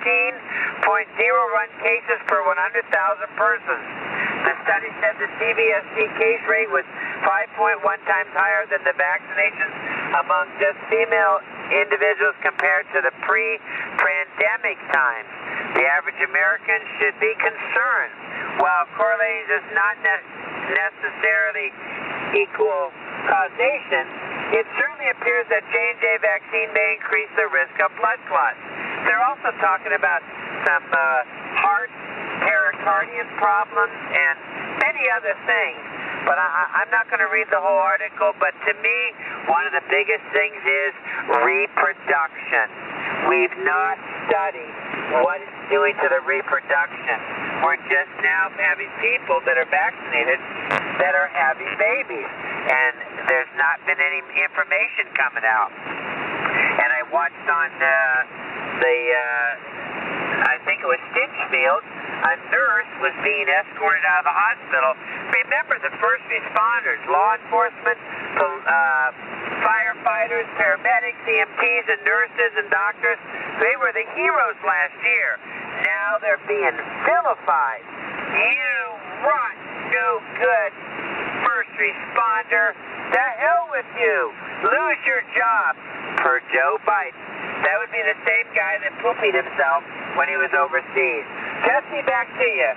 13.01 cases per 100,000 persons. The study said the CVST case rate was 5.1 times higher than the vaccinations among just female individuals compared to the pre-pandemic time. The average American should be concerned. While correlating does not necessarily equal causation, it certainly appears that J&J vaccine may increase the risk of blood clots. They're also talking about some heart pericardium problems and many other things. But I'm not going to read the whole article, but to me, one of the biggest things is reproduction. We've not studied what it's doing to the reproduction. We're just now having people that are vaccinated that are having babies, and there's not been any information coming out. And I watched on I think it was Stinchfield, a nurse was being escorted out of the hospital. Remember, the first responders, law enforcement, firefighters, paramedics, EMTs, and nurses and doctors, they were the heroes last year. Now they're being vilified. You rot, no good first responder. The hell with you. Lose your job. Per Joe Biden. That would be the same guy that poopied himself when he was overseas. Jesse, back to you.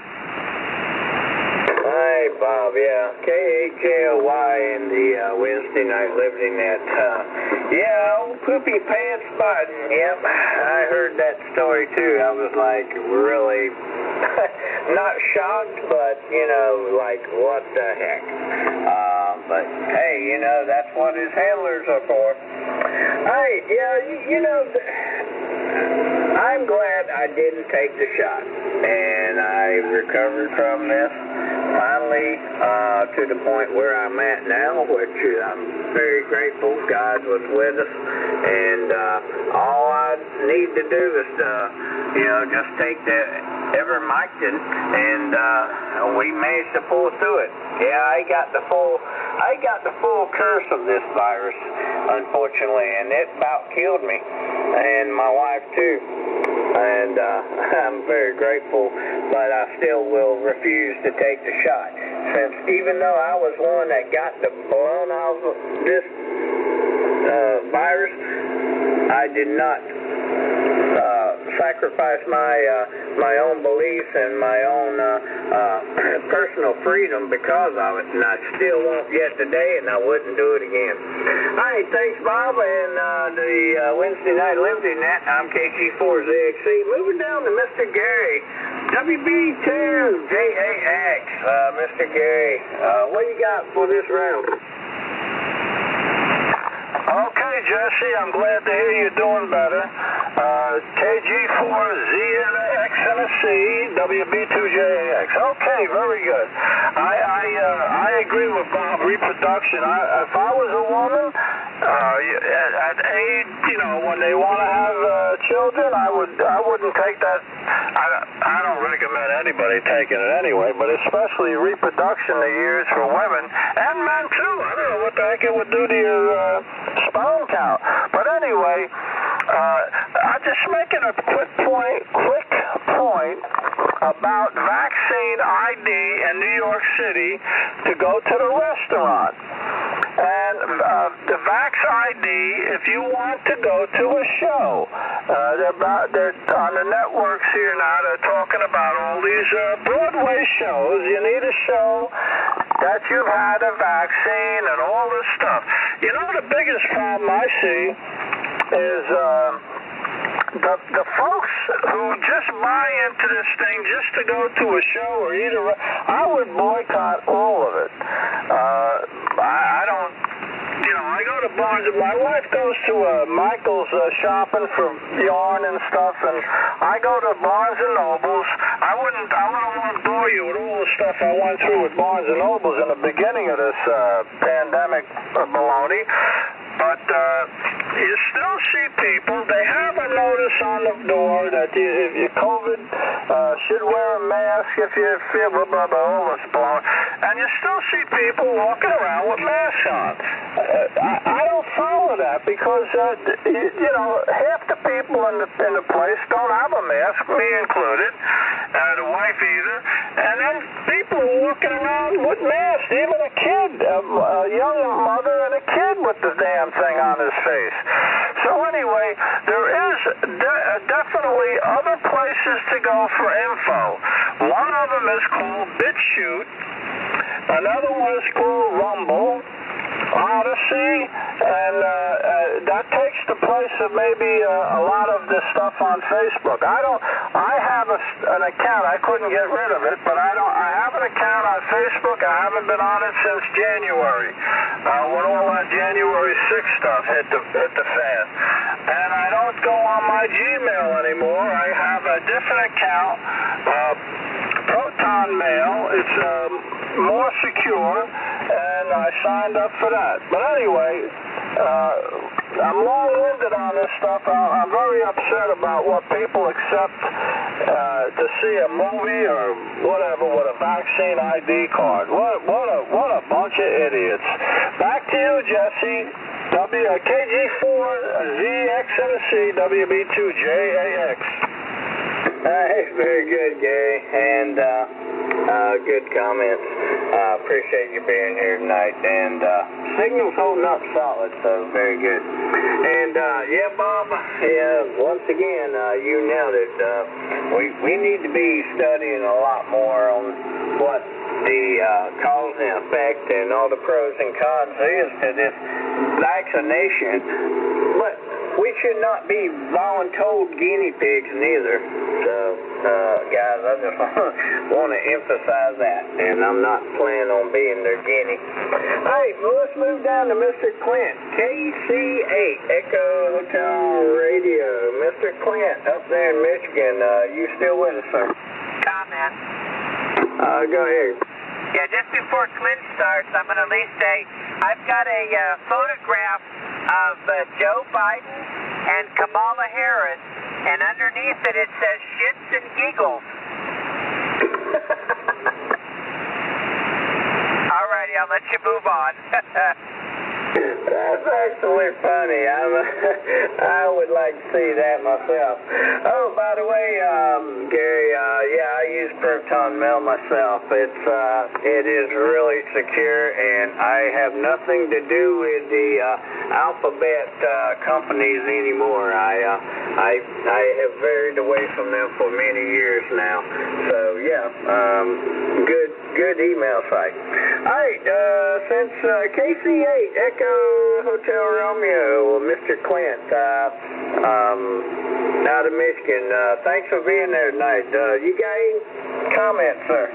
Hi, Bob. Yeah, KHLY in the Wednesday night Liberty Net. Old Poopy Pants Biden. Yep, I heard that story too. I was like really not shocked, but like what the heck. But hey, that's what his handlers are for. Hey, I'm glad I didn't take the shot, and I recovered from this. Finally, to the point where I'm at now, which I'm very grateful God was with us, and all I need to do is just take the ivermectin, and we managed to pull through it. Yeah, I got the full curse of this virus, unfortunately, and it about killed me, and my wife too. And I'm very grateful, but I still will refuse to take the shot. Since even though I was one that got the blunt of this virus, I did not sacrifice my own beliefs and my own personal freedom because of it, and I still won't yet today, and I wouldn't do it again. All right, thanks, Bob, and the Wednesday night Liberty Net. I'm KG4ZXC. Moving down to Mr. Gary, WB2JAX. Mr. Gary, what do you got for this round? Okay. Okay, Jesse, I'm glad to hear you're doing better. KG4ZNX Tennessee, WB2JAX. Okay, very good. I agree with Bob. Reproduction. If I was a woman, at age, when they want to have children, I wouldn't take that. I don't recommend anybody taking it anyway, but especially reproduction, the years for women and men too. I don't know what the heck it would do to your sperm count. But anyway, I'm just making a quick point about vaccine ID in New York City to go to the restaurant. And the Vax ID, if you want to go to a show, they're on the networks here now, they're talking about all these Broadway shows. You need a show that you've had a vaccine and all this stuff. The biggest problem I see is the folks who just buy into this thing just to go to a show or eat I would boycott all of it. I don't, I go to Barnes. My wife goes to Michael's shopping for yarn and stuff, and I go to Barnes and Nobles. I wouldn't want to bore you with all the stuff I went through with Barnes and Nobles in the beginning of this pandemic baloney. But you still see people, they have a notice on the door that if you COVID, should wear a mask if you feel blah, blah, blah, all this baloney. And you still see people walking around with masks on. I don't follow that because, half the people in the place don't have a mask, me included, the wife either. And then people are walking around with masks, even a kid, a young mother and a kid with the damn thing on his face. So anyway, there is definitely other places to go for info. One of them is called BitChute. Another one is called Rumble, Odyssey, and that takes the place of maybe a lot of the stuff on Facebook. I have an account. I couldn't get rid of it, but I have an account on Facebook. I haven't been on it since January, when all that January 6th stuff hit the fan. And I don't go on my Gmail anymore. I have a different account, Proton Mail. It's more secure, and I signed up for that. But anyway, I'm long-winded on this stuff. I'm very upset about what people accept to see a movie or whatever with a vaccine ID card. What a bunch of idiots. Back to you, Jesse. KG4ZX Tennessee, WB2JAX. Very good, Gary, and good comments. Appreciate you being here tonight, and signal's holding up solid, so very good. And Bob, once again, you nailed it. We need to be studying a lot more on what the cause and effect and all the pros and cons is to this vaccination, but we should not be voluntold guinea pigs neither. So, guys, I just want to emphasize that, and I'm not planning on being their guinea. Hey, well, let's move down to Mr. Clint, KC8, Echo Hotel Radio. Mr. Clint, up there in Michigan, you still with us, sir? Comment. Go ahead. Yeah, just before Clint starts, I'm going to at least say I've got a photograph of Joe Biden and Kamala Harris, and underneath it says shits and giggles. All righty, I'll let you move on. That's actually funny. I would like to see that myself. Oh, by the way, Gary, I use Proton Mail myself. It is really secure, and I have nothing to do with the alphabet companies anymore. I have varied away from them for many years now. So good email site. All right, since KC8 Echo Hotel Romeo, Mr. Clint, out of Michigan, thanks for being there tonight. You got any comments, sir?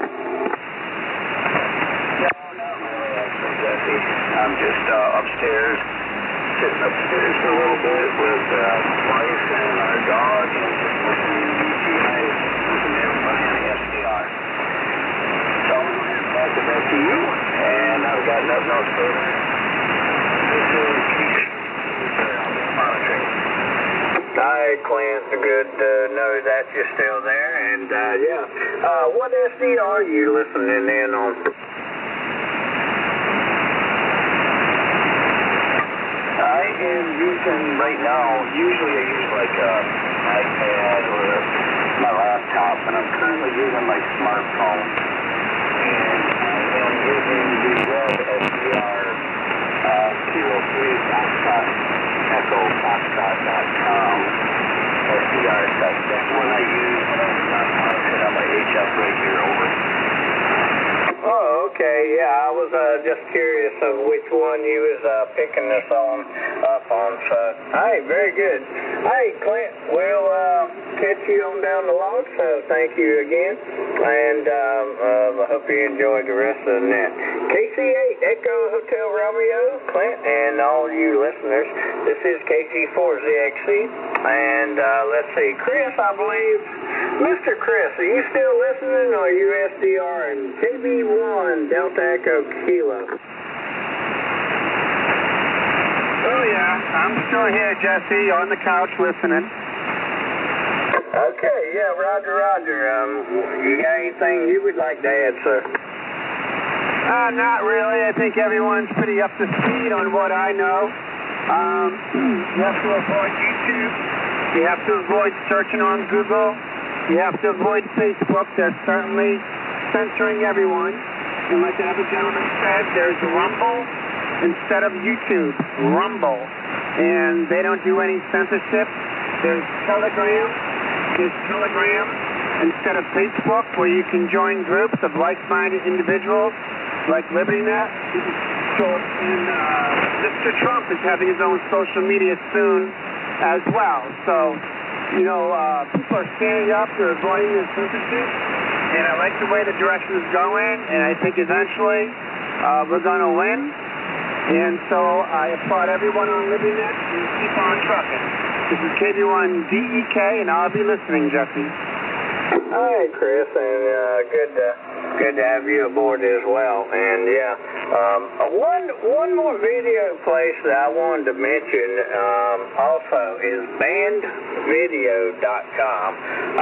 No, not really, actually, Jesse. I'm just upstairs sitting upstairs for a little bit with wife and our dog and just listening to UTI, listening to everybody on the SDR. So I'm going to pass it back to you, and I've got nothing else further. This is Keith. I'll be monitoring. Hi, Clint. Good to know that you're still there. And, what SDR are you listening in on? I am using right now, usually I use like an iPad or my laptop, and I'm currently using my smartphone. And I am using the web SDR Kilo 3 Foxtrot Echo Foxtrot.com SDR site. That's one I use when I'm monitoring on my HF right here, over. Oh, okay. Yeah, I was just curious of which one you was picking this up on. So, hey, very good. Hey, Clint, we'll catch you on down the log. So, thank you again, and I hope you enjoyed the rest of the net. KC8 Echo Hotel Romeo, Clint, and all you listeners. This is KG4ZXC, and let's see, Chris, I believe. Mr. Chris, are you still listening, or are you SDR and KB1 Delta Echo Kilo? Oh, yeah, I'm still here, Jesse, on the couch listening. Okay, yeah, Roger. You got anything you would like to add, sir? Not really. I think everyone's pretty up to speed on what I know. You have to avoid YouTube. You have to avoid searching on Google. You have to avoid Facebook. They're certainly censoring everyone. And like the other gentleman said, there's Rumble instead of YouTube. Rumble. And they don't do any censorship. There's Telegram. Instead of Facebook, where you can join groups of like-minded individuals like LibertyNet. And Mr. Trump is having his own social media soon as well. So, people are standing up, they're avoiding the censorship, and I like the way the direction is going, and I think eventually we're going to win. And so I applaud everyone on LibertyNet and keep on trucking. This is KB1DEK, and I'll be listening, Jesse. Hi, Chris, and good to have you aboard as well. And one more video place that I wanted to mention also is bandvideo.com.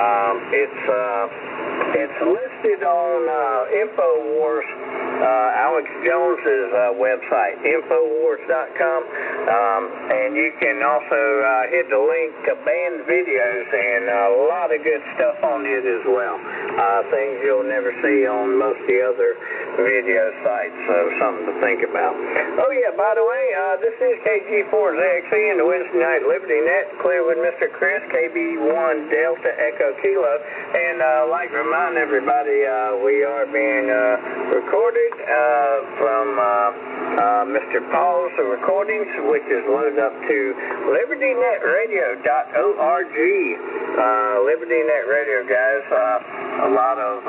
It's listed on InfoWars, Alex Jones's website, InfoWars.com, and you can also hit the link to banned videos, and a lot of good stuff on it as well. Things you'll never see on most of the other video sites, so something to think about. Oh yeah, by the way, this is KG4ZXC in the Wednesday Night LibertyNet, clear with Mr. Chris, KB1 Delta Echo Kilo, and like to remind everybody, we are being recorded from Mr. Paul's recordings, which is loaded up to LibertyNetRadio.org. LibertyNet Radio, guys, a lot of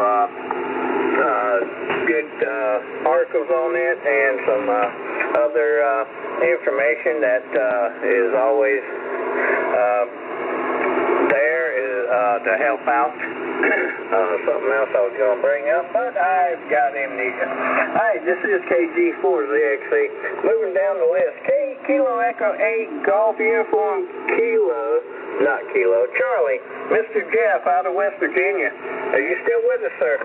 good articles on it, and some other information that is always there to help out. Something else I was going to bring up, but I've got amnesia. Hey, this is KG4ZXC. Moving down the list. Kilo Echo 8 Golf Uniform Charlie. Mr. Jeff out of West Virginia. Are you still with us, sir?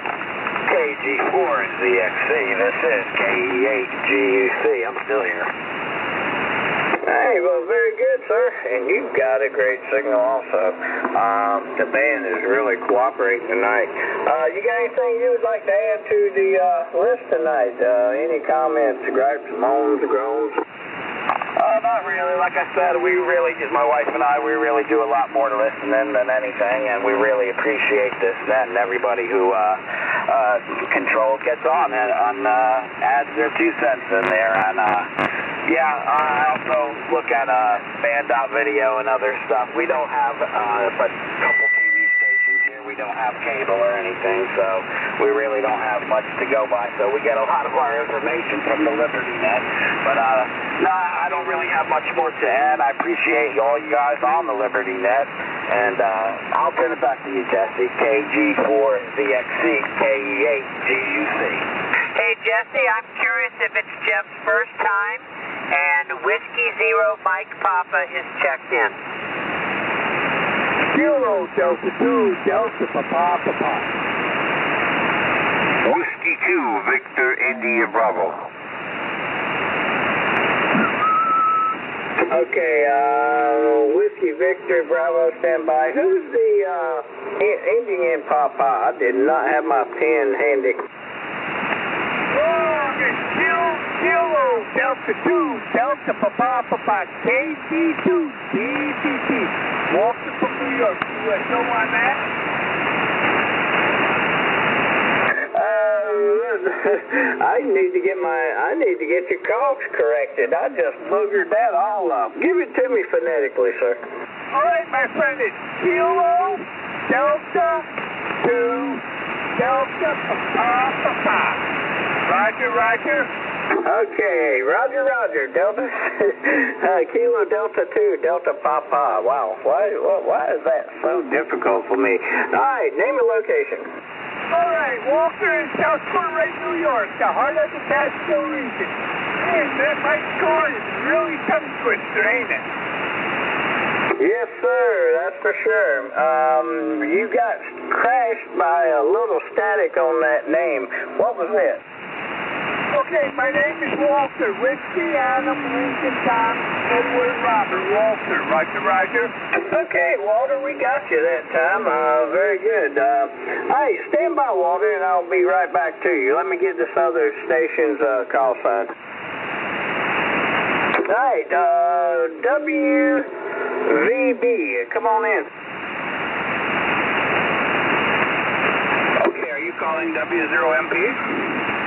KG4ZXC. This is KE8GUC. I'm still here. Hey, well, very good, sir. And you've got a great signal also. The band is really cooperating tonight. You got anything you would like to add to the list tonight? Any comments, gripes, moans, groans? Not really. Like I said, my wife and I, we really do a lot more to listening than anything, and we really appreciate this net, and everybody who gets on and adds their 2 cents in there. And I also look at band.video and other stuff. We don't have but a couple TV stations here. We don't have cable or anything, so we really don't have much to go by. So we get a lot of our information from the Liberty Net. But no, I don't really have much more to add. I appreciate all you guys on the Liberty Net. And I'll turn it back to you, Jesse. KG4VXC, KE8GUC. Hey, Jesse, I'm curious if it's Jeff's first time, and Whiskey Zero Mike Papa is checked in. Kilo Delta 2, Delta Papa. Whiskey 2, Victor India Bravo. Okay, Whiskey Victor Bravo, stand by. Who's the Indian Papa? I did not have my pen handy. Kilo Delta 2, Delta Papa, KG2, DCT. Walker from New York. USO on that? I need to get your calls corrected. I just boogered that all up. Give it to me phonetically, sir. All right, my friend, it's Kilo Delta 2, Delta Papa. Roger. Okay, Roger, Delta, Kilo Delta 2, Delta Papa. Wow, why is that so difficult for me? All right, name and location. All right, Walker in South Fort Wright, New York, the heart of the Catskill region. Man, that Mike score is really tongue twister, ain't it? Yes, sir, that's for sure. You got crashed by a little static on that name. What was it? Okay, my name is Walter. Whiskey, Adam, Lincoln, Tom, Edward, Robert. Walter. Roger. Okay, Walter, we got you that time. Very good. Hey, stand by, Walter, and I'll be right back to you. Let me get this other station's call sign. All right, WVB, come on in. Okay, are you calling W0MP?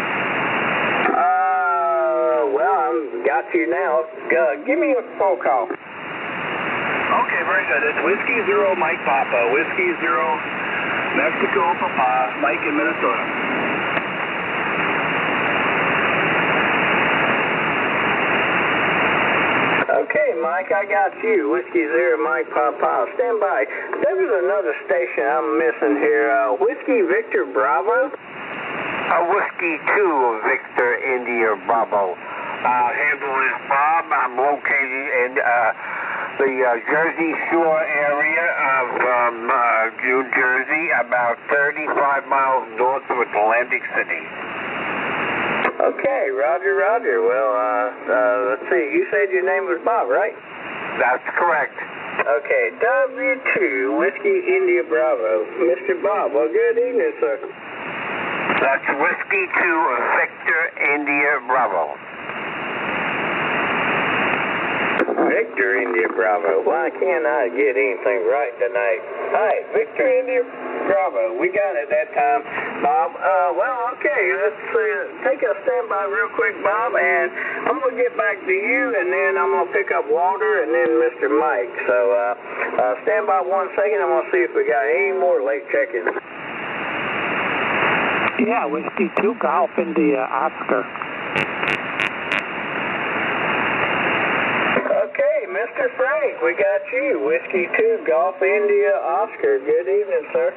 Well, I've got you now. Give me a phone call. Okay, very good. It's Whiskey Zero Mike Papa. Whiskey Zero Mexico Papa. Mike in Minnesota. Okay, Mike, I got you. Whiskey Zero Mike Papa. Stand by. There was another station I'm missing here. Whiskey Victor Bravo. Whiskey 2, Victor India Bravo. Handle is Bob. I'm located in the Jersey Shore area of New Jersey, about 35 miles north of Atlantic City. Okay, Roger. Well, let's see. You said your name was Bob, right? That's correct. Okay, W2, Whiskey India Bravo. Mr. Bob, well, good evening, sir. That's Whiskey 2, Victor India Bravo. Victor India Bravo. Why can't I get anything right tonight? Hi, Victor India Bravo. We got it that time, Bob. Well, okay. Let's take a standby real quick, Bob, and I'm going to get back to you, and then I'm going to pick up Walter and then Mr. Mike. So stand by 1 second. I'm going to see if we got any more late check-ins. Yeah, Whiskey 2, Golf India, Oscar. Okay, Mr. Frank, we got you. Whiskey 2, Golf India, Oscar. Good evening, sir.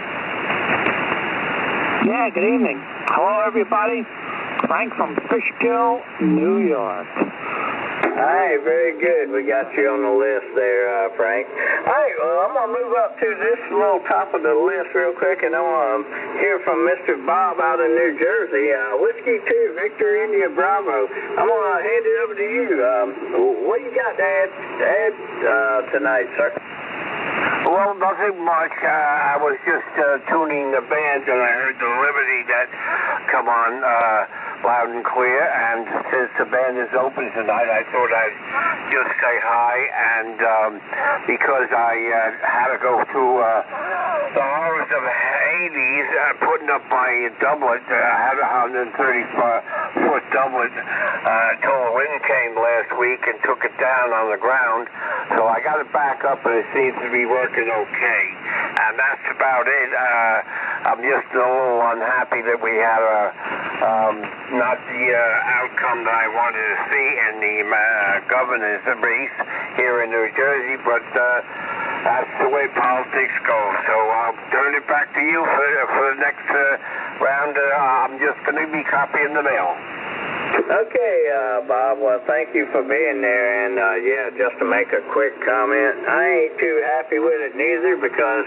Yeah, good evening. Hello, everybody. Frank from Fishkill, New York. Hi, very good. We got you on the list there, Frank. All right, well, I'm going to move up to this little top of the list real quick, and I want to hear from Mr. Bob out in New Jersey. Whiskey 2, Victor India Bravo. I'm going to hand it over to you. What you got to add tonight, sir? Well, nothing much. I was just tuning the band, and I heard the Liberty Net come on loud and clear, and since the band is open tonight, I thought I'd just say hi, and because I had to go through the horrors of Hades, putting up my doublet, I had a 130-foot doublet until the wind came last week and took it down on the ground, so I got it back up, and it seems to be working okay. and that's about it. I'm just a little unhappy that we had not the outcome that I wanted to see in the governor's race here in New Jersey, but that's the way politics go. So I'll turn it back to you for the next round. I'm just going to be copying the mail. Okay, Bob, well, thank you for being there, and yeah, just to make a quick comment, I ain't too happy with it neither, because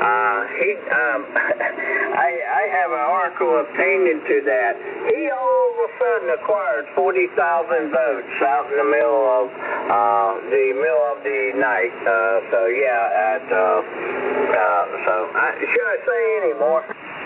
I have an article obtaining to that. He all of a sudden acquired 40,000 votes out in the middle of the night, so yeah, should I say any more?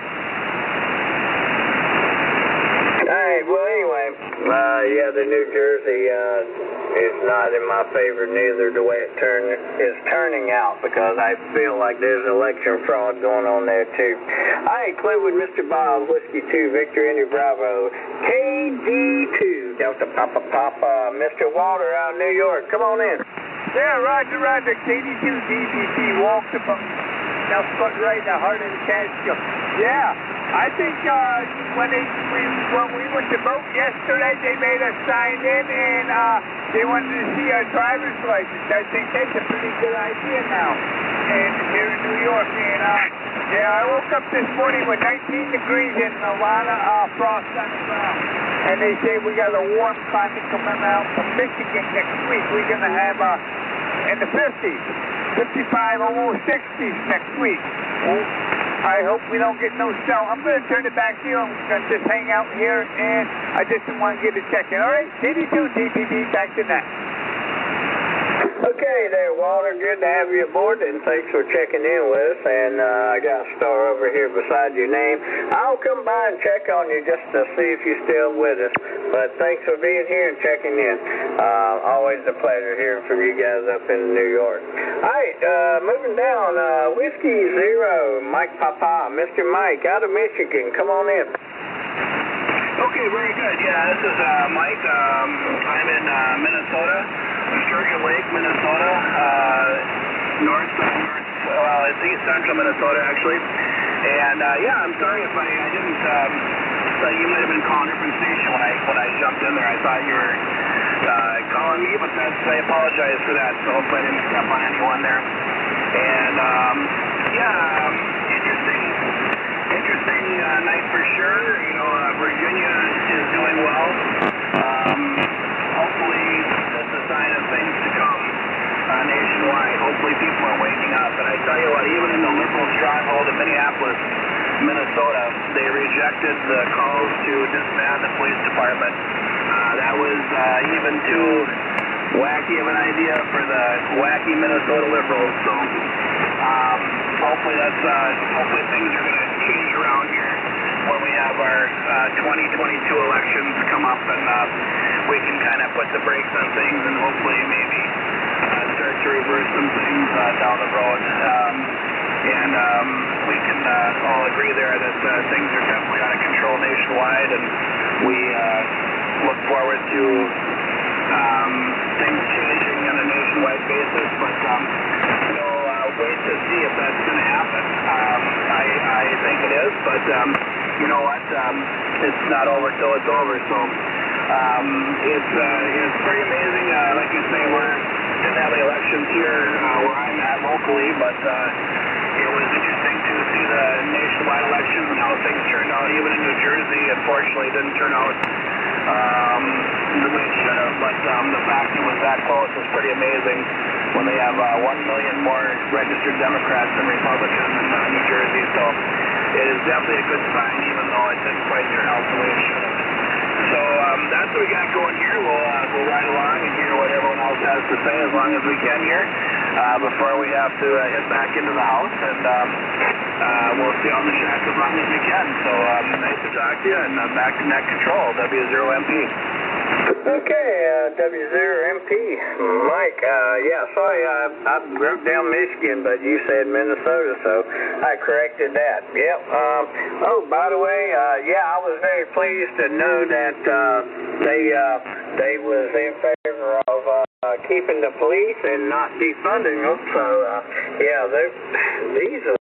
Alright, well anyway, yeah, the New Jersey is not in my favor neither, the way it is turning out, because I feel like there's election fraud going on there too. Alright, clear with Mr. Bob, Whiskey 2, Victor Indy Bravo, KD2, Delta Papa, Mr. Walter out in New York, come on in. Yeah, Roger, KD2 DBC, walked from now foot right in the heart of the Catskill. Yeah, I think when we went to vote yesterday, they made us sign in, and they wanted to see our driver's license. I think that's a pretty good idea now, and here in New York. And yeah, I woke up this morning with 19 degrees and a lot of frost on the ground. And they say we got a warm front coming out from Michigan next week. We're going to have in the 50s, 55, almost 60s next week. I hope we don't get no snow. I'm going to turn it back to you. I'm going to just hang out here, and I just want to get a check-in. All right, KD2 DPD, back to that. Okay there, Walter. Good to have you aboard, and thanks for checking in with us. And I got a star over here beside your name. I'll come by and check on you just to see if you're still with us. But thanks for being here and checking in. Always a pleasure hearing from you guys up in New York. All right, moving down, Whiskey Zero, Mike Papa, Mr. Mike out of Michigan. Come on in. Okay, very good. Yeah, this is Mike. I'm in Minnesota, Sturgeon Lake, Minnesota, it's east central Minnesota actually. And yeah, I'm sorry if I didn't. You might have been calling a different station when I jumped in there. I thought you were calling me, but I apologize for that. So hopefully I didn't step on anyone there. And yeah, interesting night for sure. You know, Virginia is doing well. Hopefully that's a sign of things to come nationwide. Hopefully people are waking up. And I tell you what, even in the liberal stronghold of Minneapolis, Minnesota, they rejected the calls to disband the police department. That was even too wacky of an idea for the wacky Minnesota liberals. So hopefully things are going to change around here when we have our 2022 elections come up, and we can kind of put the brakes on things and hopefully maybe start to reverse some things down the road. We can all agree there that things are definitely out of control nationwide, and we look forward to things changing on a nationwide basis, but we'll wait to see if that's going to happen. I think it is, but you know what? It's not over till it's over, so it's pretty amazing. Like you say, we didn't have the elections here where I'm at locally, but it was interesting to see the nationwide elections and how things turned out. Even in New Jersey, unfortunately, it didn't turn out the way it should have, but the fact it was that close was pretty amazing when they have 1 million more registered Democrats than Republicans in New Jersey. So it is definitely a good sign, even though it didn't quite turn out the way it should have. So that's what we got going here. We'll ride along and hear what everyone else has to say as long as we can here before we have to head back into the house, and we'll stay on the track as long as we can. So nice to talk to you, and back to net control, W0MP. Okay, W0MP, Mike, yeah, sorry, I wrote down Michigan, but you said Minnesota, so I corrected that. Yep, oh, by the way, yeah, I was very pleased to know that they was in favor of keeping the police and not defunding them, so, yeah, these are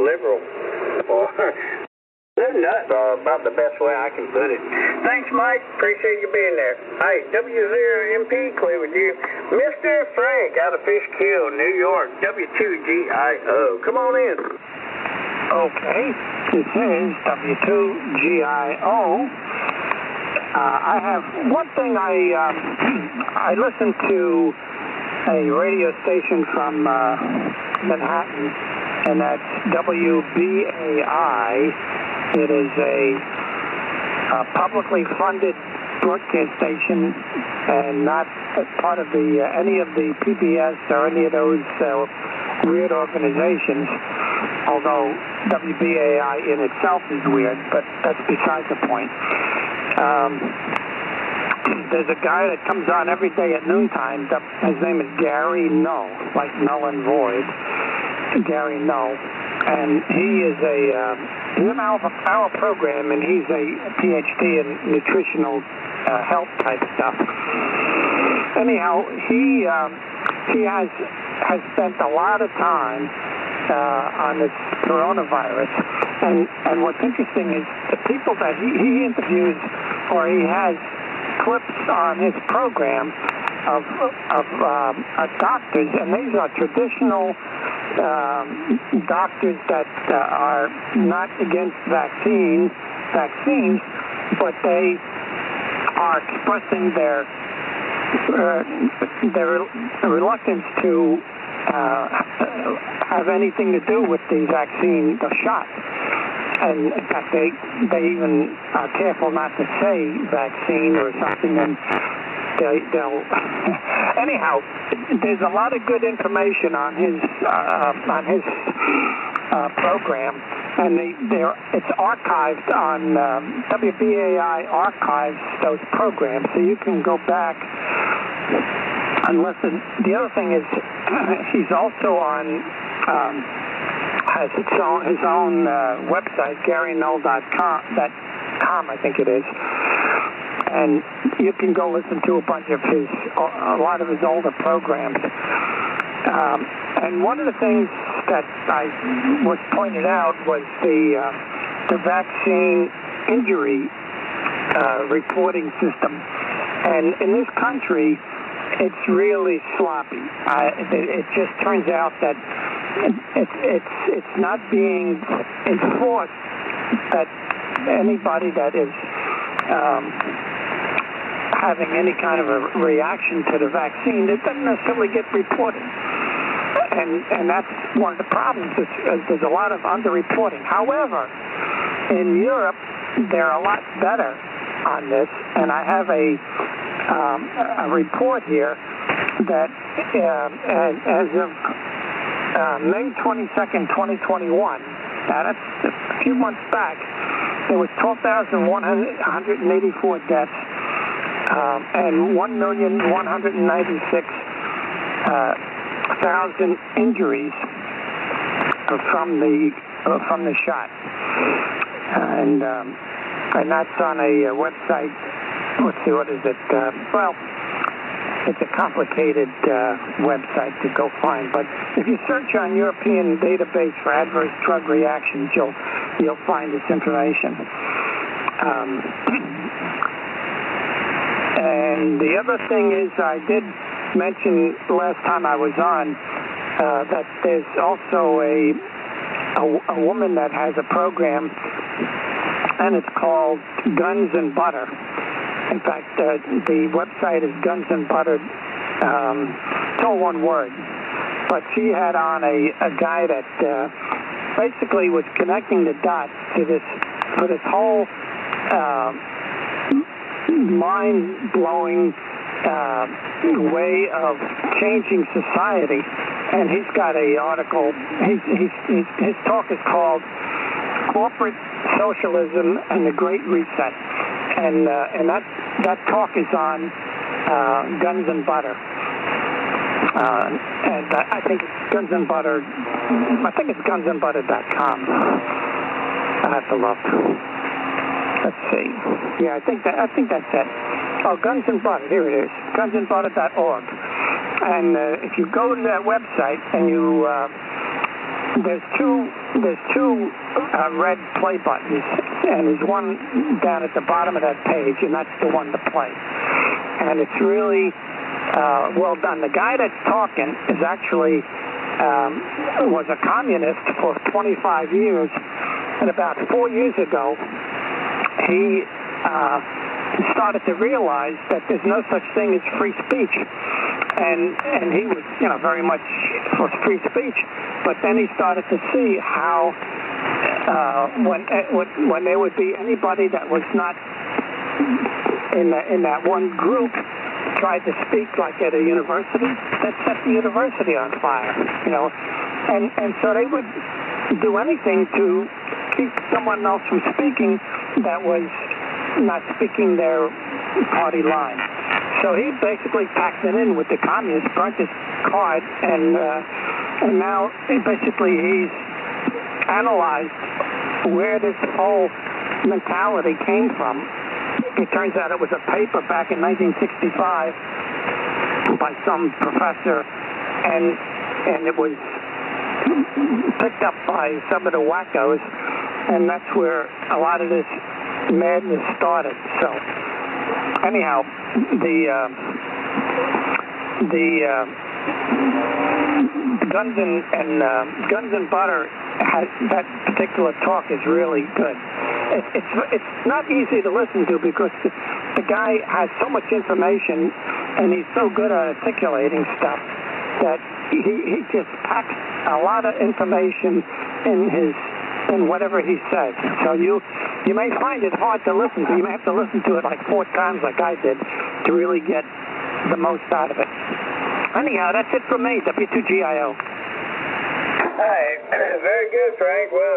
liberal. Or they're nuts, about the best way I can put it. Thanks, Mike. Appreciate you being there. Hey, W0MP, clear with you. Mr. Frank out of Fishkill, New York, W2GIO. Come on in. Okay, this is W2GIO. I have one thing. I listened to a radio station from Manhattan, and that's WBAI. It is a publicly funded broadcast station and not part of any of the PBS or any of those weird organizations, although WBAI in itself is weird, but that's beside the point. There's a guy that comes on every day at noontime. His name is Gary Null, like null and void. Gary Null. And he is he's an hour program, and he's a PhD in nutritional health type stuff. Anyhow, he has spent a lot of time on this coronavirus, and what's interesting is the people that he interviews, or he has clips on his program of doctors, and these are traditional doctors that are not against vaccines, but they are expressing their reluctance to have anything to do with the vaccine, the shot. And in fact, they even are careful not to say vaccine or something, and they'll anyhow, there's a lot of good information on his program, and it's archived on WBAI archives those programs, so you can go back and listen. The other thing is he's also on has his own website, GaryNull.com, I think it is. And you can go listen to a lot of his older programs. And one of the things that was pointed out was the vaccine injury reporting system. And in this country, it's really sloppy. It just turns out that it's not being enforced, that anybody that is having any kind of a reaction to the vaccine, it doesn't necessarily get reported. And that's one of the problems. There's a lot of underreporting. However, in Europe, they're a lot better on this, and I have a report here that as of May 22nd, 2021, now that's a few months back, there was 12,184 deaths and 1,196,000 injuries from the shot, and that's on a website. Let's see, what is it? Well, it's a complicated website to go find, but if you search on European database for adverse drug reactions, you'll find this information. And the other thing is, I did mention last time I was on that there's also a woman that has a program, and it's called Guns and Butter. In fact, the website is Guns and Butter. It's all one word. But she had on a guy that basically was connecting the dots to this whole mind-blowing way of changing society. And he's got an article. His talk is called Corporate Socialism and the Great Reset. And that talk is on Guns and Butter. And I think it's Guns and Butter. I think it's gunsandbutter.com. I have to look. Let's see. Yeah, I think that's it. Oh, Guns and Butter. Here it is. Gunsandbutter.org. And if you go to that website and you there's two red play buttons, and there's one down at the bottom of that page, and that's the one to play. And it's really well done. The guy that's talking is actually was a communist for 25 years, and about 4 years ago, he started to realize that there's no such thing as free speech, and he was, very much for free speech. But then he started to see how when there would be anybody that was not in that one group tried to speak like at a university, that set the university on fire, and so they would do anything to keep someone else from speaking that was not speaking their party line. So he basically packed it in with the communists, burnt his card, and now basically he's analyzed where this whole mentality came from. It turns out it was a paper back in 1965 by some professor, and it was picked up by some of the wackos, and that's where a lot of this madness started. So anyhow, the Guns and Butter that particular talk is really good. It's not easy to listen to because the guy has so much information and he's so good at articulating stuff that he just packs a lot of information in whatever he says. So you may find it hard to listen to. You may have to listen to it like 4 times like I did to really get the most out of it. Anyhow, that's it from me, W2GIO. Hi, very good, Frank. Well,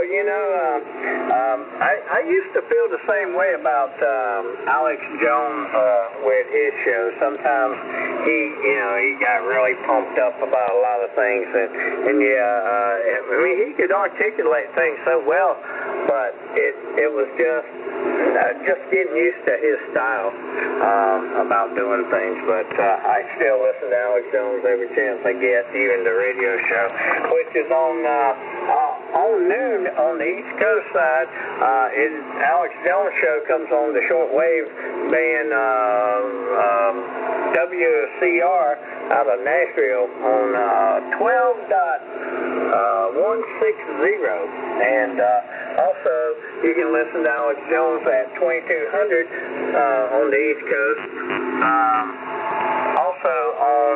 I used to feel the same way about Alex Jones with his show. Sometimes he got really pumped up about a lot of things, and he could articulate things so well, but it was just getting used to his style about doing things. But I still listen to Alex Jones every chance I get, even the radio show, which is on noon on the East Coast side. Alex Jones show comes on the shortwave band WCR out of Nashville on 12.160, and also you can listen to Alex Jones at 2200 on the East Coast. Also on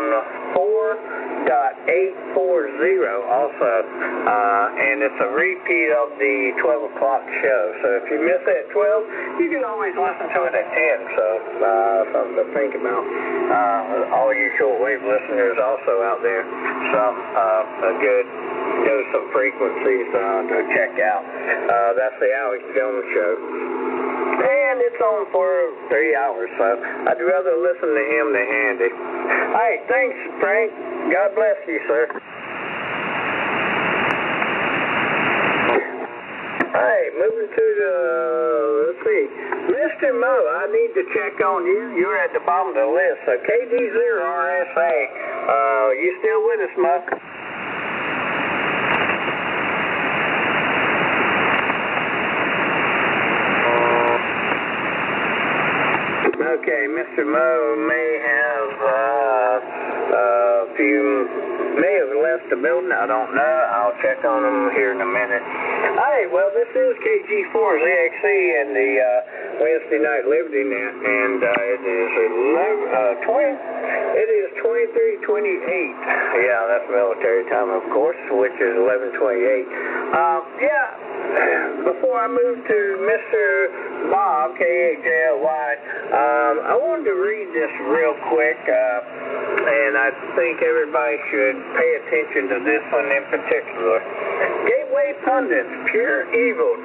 4.840 also, and it's a repeat of the 12 o'clock show. So if you miss it at 12, you can always listen to it at 10. So something to think about. All you shortwave listeners also out there, a good dose of frequencies to check out. That's the Alex Jones Show. And it's on for 3 hours, so I'd rather listen to him than Handy. Hey, thanks, Frank. God bless you, sir. Hey, moving to let's see. Mr. Mo, I need to check on you. You're at the bottom of the list, so KD0RSA. You still with us, Mo? Okay, Mr. Mo may have may have left the building. I don't know. I'll check on him here in a minute. Hey, well, this is KG4ZXC and the Wednesday Night Liberty Net, and it is 23:28. Yeah, that's military time, of course, which is 11:28. Before I move to Mr. Bob, K-A-J-L-Y, I wanted to read this real quick, and I think everybody should pay attention to this one in particular. Gateway Pundits, pure evil,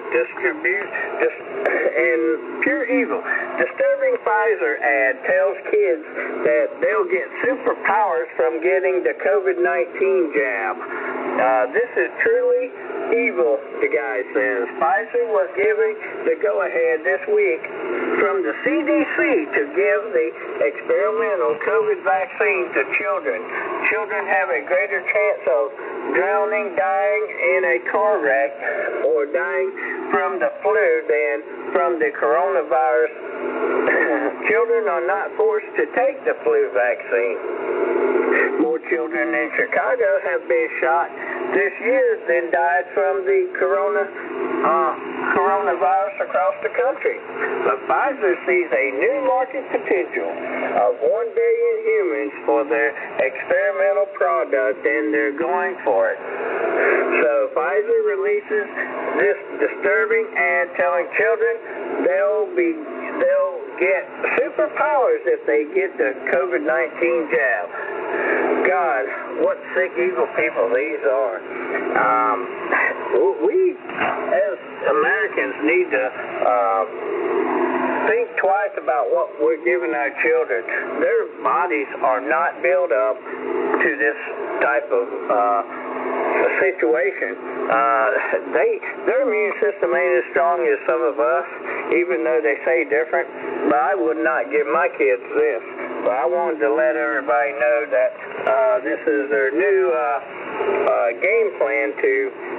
disturbing Pfizer ad tells kids that they'll get superpowers from getting the COVID-19 jab. This is truly evil, the guy says. Pfizer was given the go-ahead this week from the CDC to give the experimental COVID vaccine to children. Children have a greater chance of drowning, dying in a car wreck, or dying from the flu than from the coronavirus. Children are not forced to take the flu vaccine. More children in Chicago have been shot this year than died from the coronavirus across the country. But Pfizer sees a new market potential of 1 billion humans for their experimental product, and they're going for it. So Pfizer releases this disturbing ad telling children they'll get superpowers if they get the COVID-19 jab. God, what sick, evil people these are. We, as Americans, need to think twice about what we're giving our children. Their bodies are not built up to this type of situation. Their immune system ain't as strong as some of us, even though they say different. But I would not give my kids this. But I wanted to let everybody know that this is their new game plan to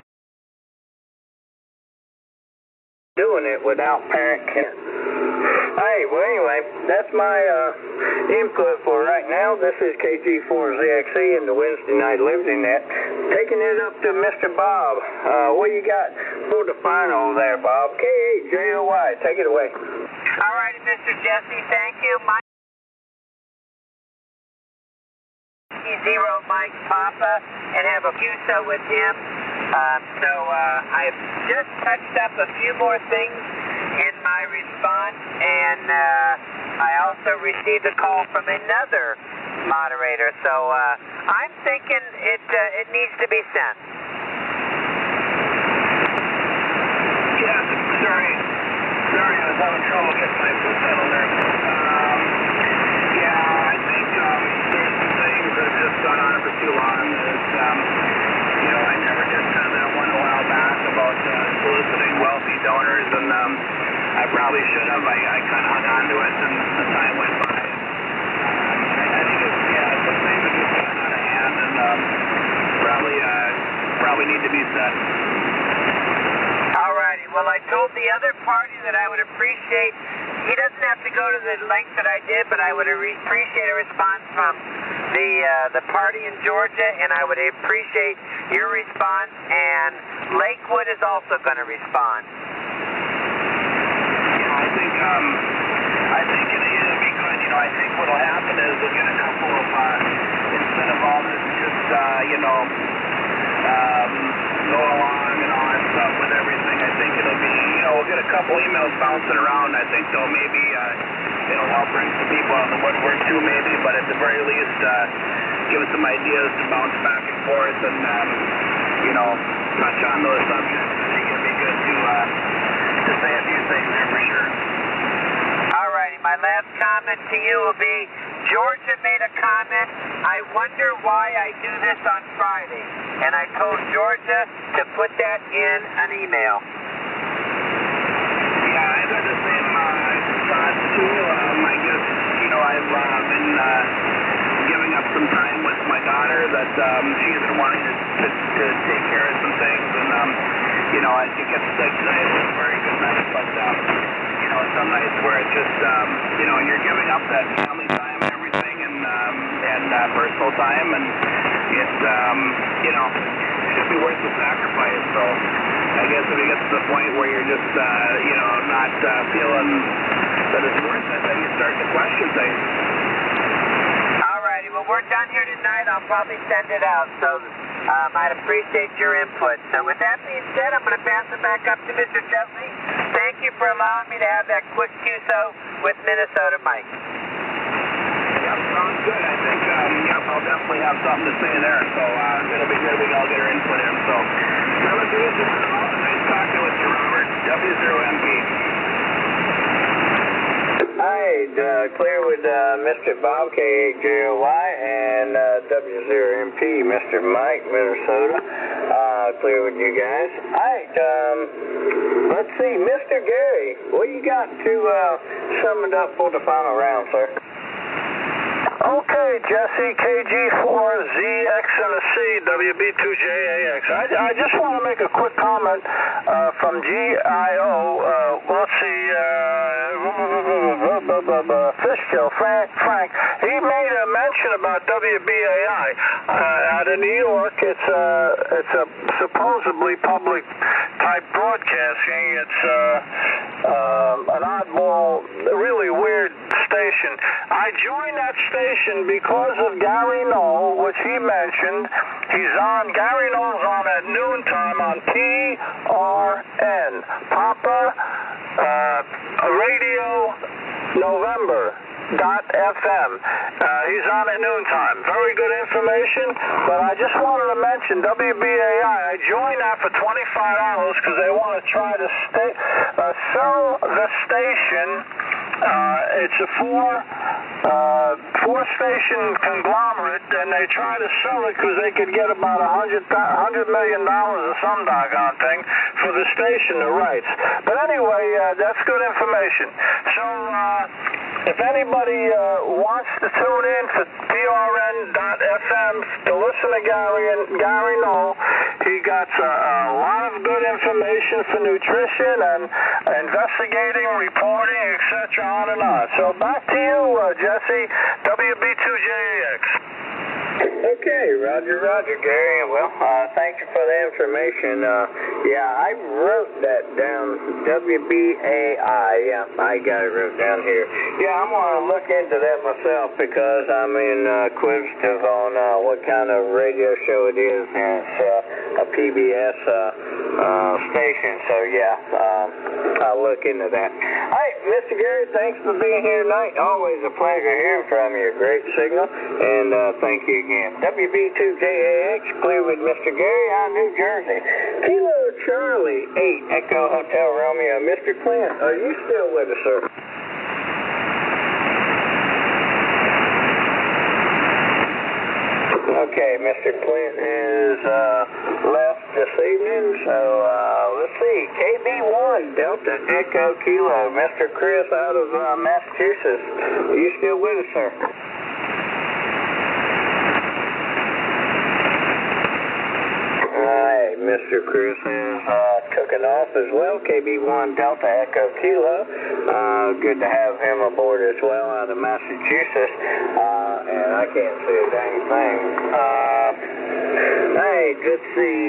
doing it without parent consent. Hey, well, anyway, that's my input for right now. This is KG4ZXE in the Wednesday Night Liberty Net. Taking it up to Mr. Bob. What you got for the final there, Bob? KAJOY, take it away. All right, Mr. Jesse, thank you. Mike 0 Mike Papa, and have a QSO with him. I've just touched up a few more things in my response, and I also received a call from another moderator, so I'm thinking it needs to be sent. Yeah, sorry, I was having trouble getting my foot settled there. Yeah, I think there's some things that have just gone on for too long. I never did send that one a while back about soliciting wealthy donors, and I probably should have. I kind of hung on to it, and the time went by. I think some things have just gotten out of hand, and probably need to be said. All righty. Well, I told the other party that I would appreciate. He doesn't have to go to the length that I did, but I would appreciate a response from the party in Georgia, and I would appreciate your response, and Lakewood is also going to respond. Yeah, I think it'll be good. I think what'll happen is we'll get a couple of, instead of all this just, go along and all that stuff with everything, I think it'll be, we'll get a couple emails bouncing around. I think they'll maybe, it'll help bring some people out of the woodwork too, maybe, but at the very least, give us some ideas to bounce back and forth and, touch on those subjects. I think it'd be good to say a few things there for sure. All righty, my last comment to you will be, Georgia made a comment, I wonder why I do this on Friday, and I told Georgia to put that in an email. Yeah, I've had the same thoughts too. I guess, I've been giving up some time with my daughter that she's been wanting to take care of some things, and I think it's like tonight was a very good night, but some nights where it's just and you're giving up that family time and everything, and personal time, and it's should be worth the sacrifice. So I guess if you get to the point where you're just not feeling that it's worth it, then you start to question things. All righty, well, we're done here tonight. I'll probably send it out, so I'd appreciate your input. So with that being said, I'm going to pass it back up to Mr. Chesley. Thank you for allowing me to have that quick QSO with Minnesota Mike. Yep, sounds good. I think I'll definitely have something to say there, so it'll be good. We can all get our input in. So, nice talking with you, Robert. W0MP. Hi, clear with Mr. Bob, KAJOY, and W0MP, Mr. Mike, Minnesota. Clear with you guys. All right, let's see, Mr. Gary, what you got to sum it up for the final round, sir? Okay, Jesse, KG4ZX and a C, WB2JAX. I just want to make a quick comment from GIO. Let's see, Fishkill, Frank. He made a mention about WBAI. Out of New York, it's a supposedly public type broadcasting. It's an oddball, really weird station. I joined that station because of Gary Knoll, which he mentioned. Gary Knoll's on at noontime on PRN, Papa Radio November. .fm. He's on at noontime. Very good information, but I just wanted to mention WBAI. I joined that for $25 because they want to try to sell the station. It's a four-station conglomerate, and they try to sell it because they could get about $100 million or some doggone thing for the station, the rights. But anyway, that's good information. So, if anybody wants to tune in to PRN.FM to listen to Gary Knoll, he got a lot of good information for nutrition and investigating, reporting, etc. on and on. So back to you, Jesse, WB2JAX. Okay, Roger, Gary. Well, thank you for the information. I wrote that down, WBAI. Yeah, I got it wrote down here. Yeah, I'm going to look into that myself because I'm inquisitive on what kind of radio show it is, and it's a PBS station. So, I'll look into that. All right, Mr. Gary, thanks for being here tonight. Always a pleasure hearing from you. Great signal, and thank you again. WB2JAX, clear with Mr. Gary on New Jersey. Kilo Charlie 8, Echo Hotel Romeo. Mr. Clint, are you still with us, sir? Okay, Mr. Clint is left this evening, so let's see. KB1, Delta Echo Kilo. Mr. Chris out of Massachusetts. Are you still with us, sir? Alright, Mr. Chris is cooking off as well. KB1 Delta Echo Kilo. Good to have him aboard as well out of Massachusetts. And I can't see a dang thing. Let's see.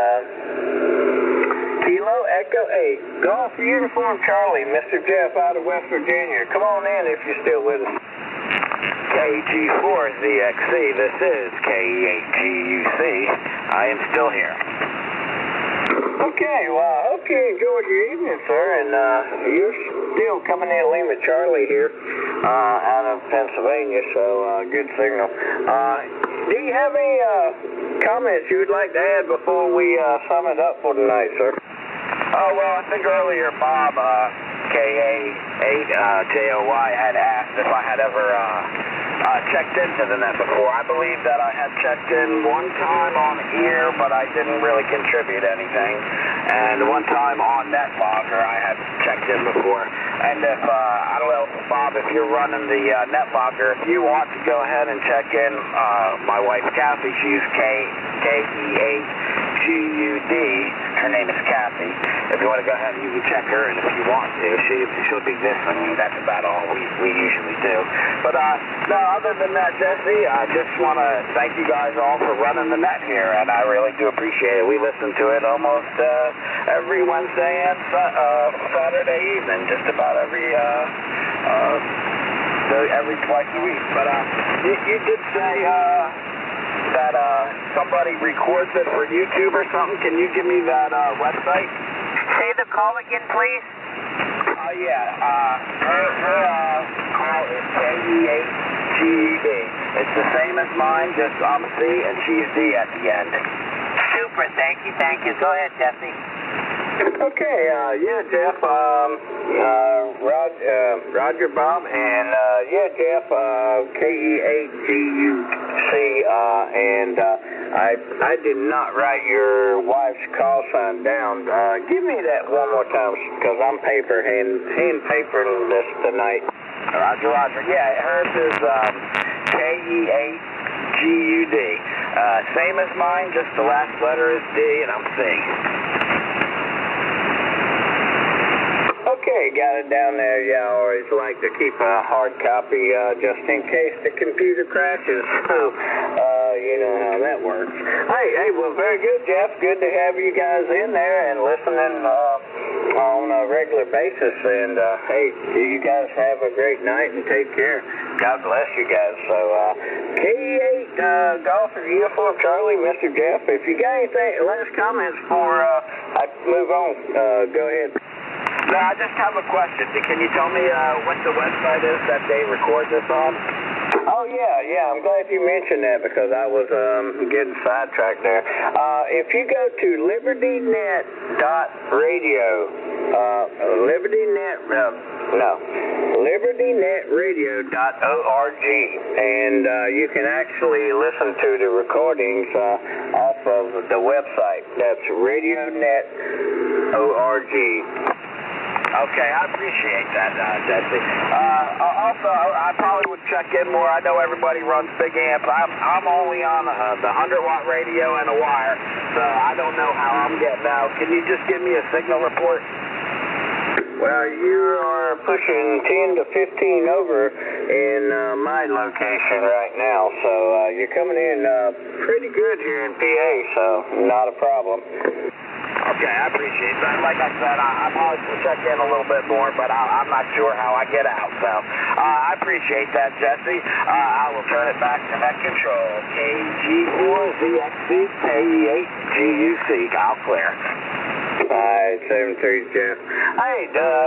Kilo Echo 8. Golf Uniform Charlie. Mr. Jeff out of West Virginia. Come on in if you're still with us. KG4ZXC, this is KE8GUC. I am still here. Okay, well, I hope you enjoyed your evening, sir, and you're still coming in Lima Charlie here out of Pennsylvania, so good signal. Do you have any comments you would like to add before we sum it up for tonight, sir? Oh, well, I think earlier Bob, KA8JOY, had asked if I had ever checked into the net before. I believe that I had checked in one time on ear, but I didn't really contribute anything. And one time on NetLogger, I had checked in before. And if, I don't know, Bob, if you're running the NetLogger, if you want to go ahead and check in, my wife Kathy, she's KE8GUD. Her name is Kathy. If you want to go ahead and you can check her, and if you want to, she'll be listening. That's about all we usually do. But no, other than that, Jesse, I just want to thank you guys all for running the net here, and I really do appreciate it. We listen to it almost every Wednesday and Saturday evening, just about every twice a week. But you did say that somebody records it for YouTube or something. Can you give me that website? Say the call again, please. Her call is KE8GED. It's the same as mine, just I'm C and she's D at the end. Super, thank you. Go ahead, Jesse. Okay, Jeff, Roger Bob, and Jeff, KE8GUC, and I did not write your wife's call sign down. Give me that one more time, because I'm hand papering this tonight. Roger. Yeah, hers is K-E-8-G-U-D. Same as mine, just the last letter is D, and I'm C. Okay, got it down there. Yeah, I always like to keep a hard copy just in case the computer crashes. So, you know how that works. Hey, well, very good, Jeff. Good to have you guys in there and listening on a regular basis. And, hey, you guys have a great night and take care. God bless you guys. So, K8 Golf Uniform Charlie, Mr. Jeff, if you got anything, last comments before I move on, go ahead. No, I just have a question. Can you tell me what the website is that they record this on? Oh, yeah, I'm glad you mentioned that because I was getting sidetracked there. If you go to libertynet.radio, libertynetradio.org, and you can actually listen to the recordings off of the website. That's radionet.org. Okay, I appreciate that, Jesse. Also, I probably would check in more. I know everybody runs big amps. I'm only on the 100-watt radio and a wire, so I don't know how I'm getting out. Can you just give me a signal report? Well, you are pushing 10 to 15 over in my location right now, so you're coming in pretty good here in PA, so not a problem. Okay, I appreciate that. Like I said, I probably should check in a little bit more, but I'm not sure how I get out. So I appreciate that, Jesse. I will turn it back to net control. KG4ZXC K8GUC. All clear. 573, Jeff. Hey,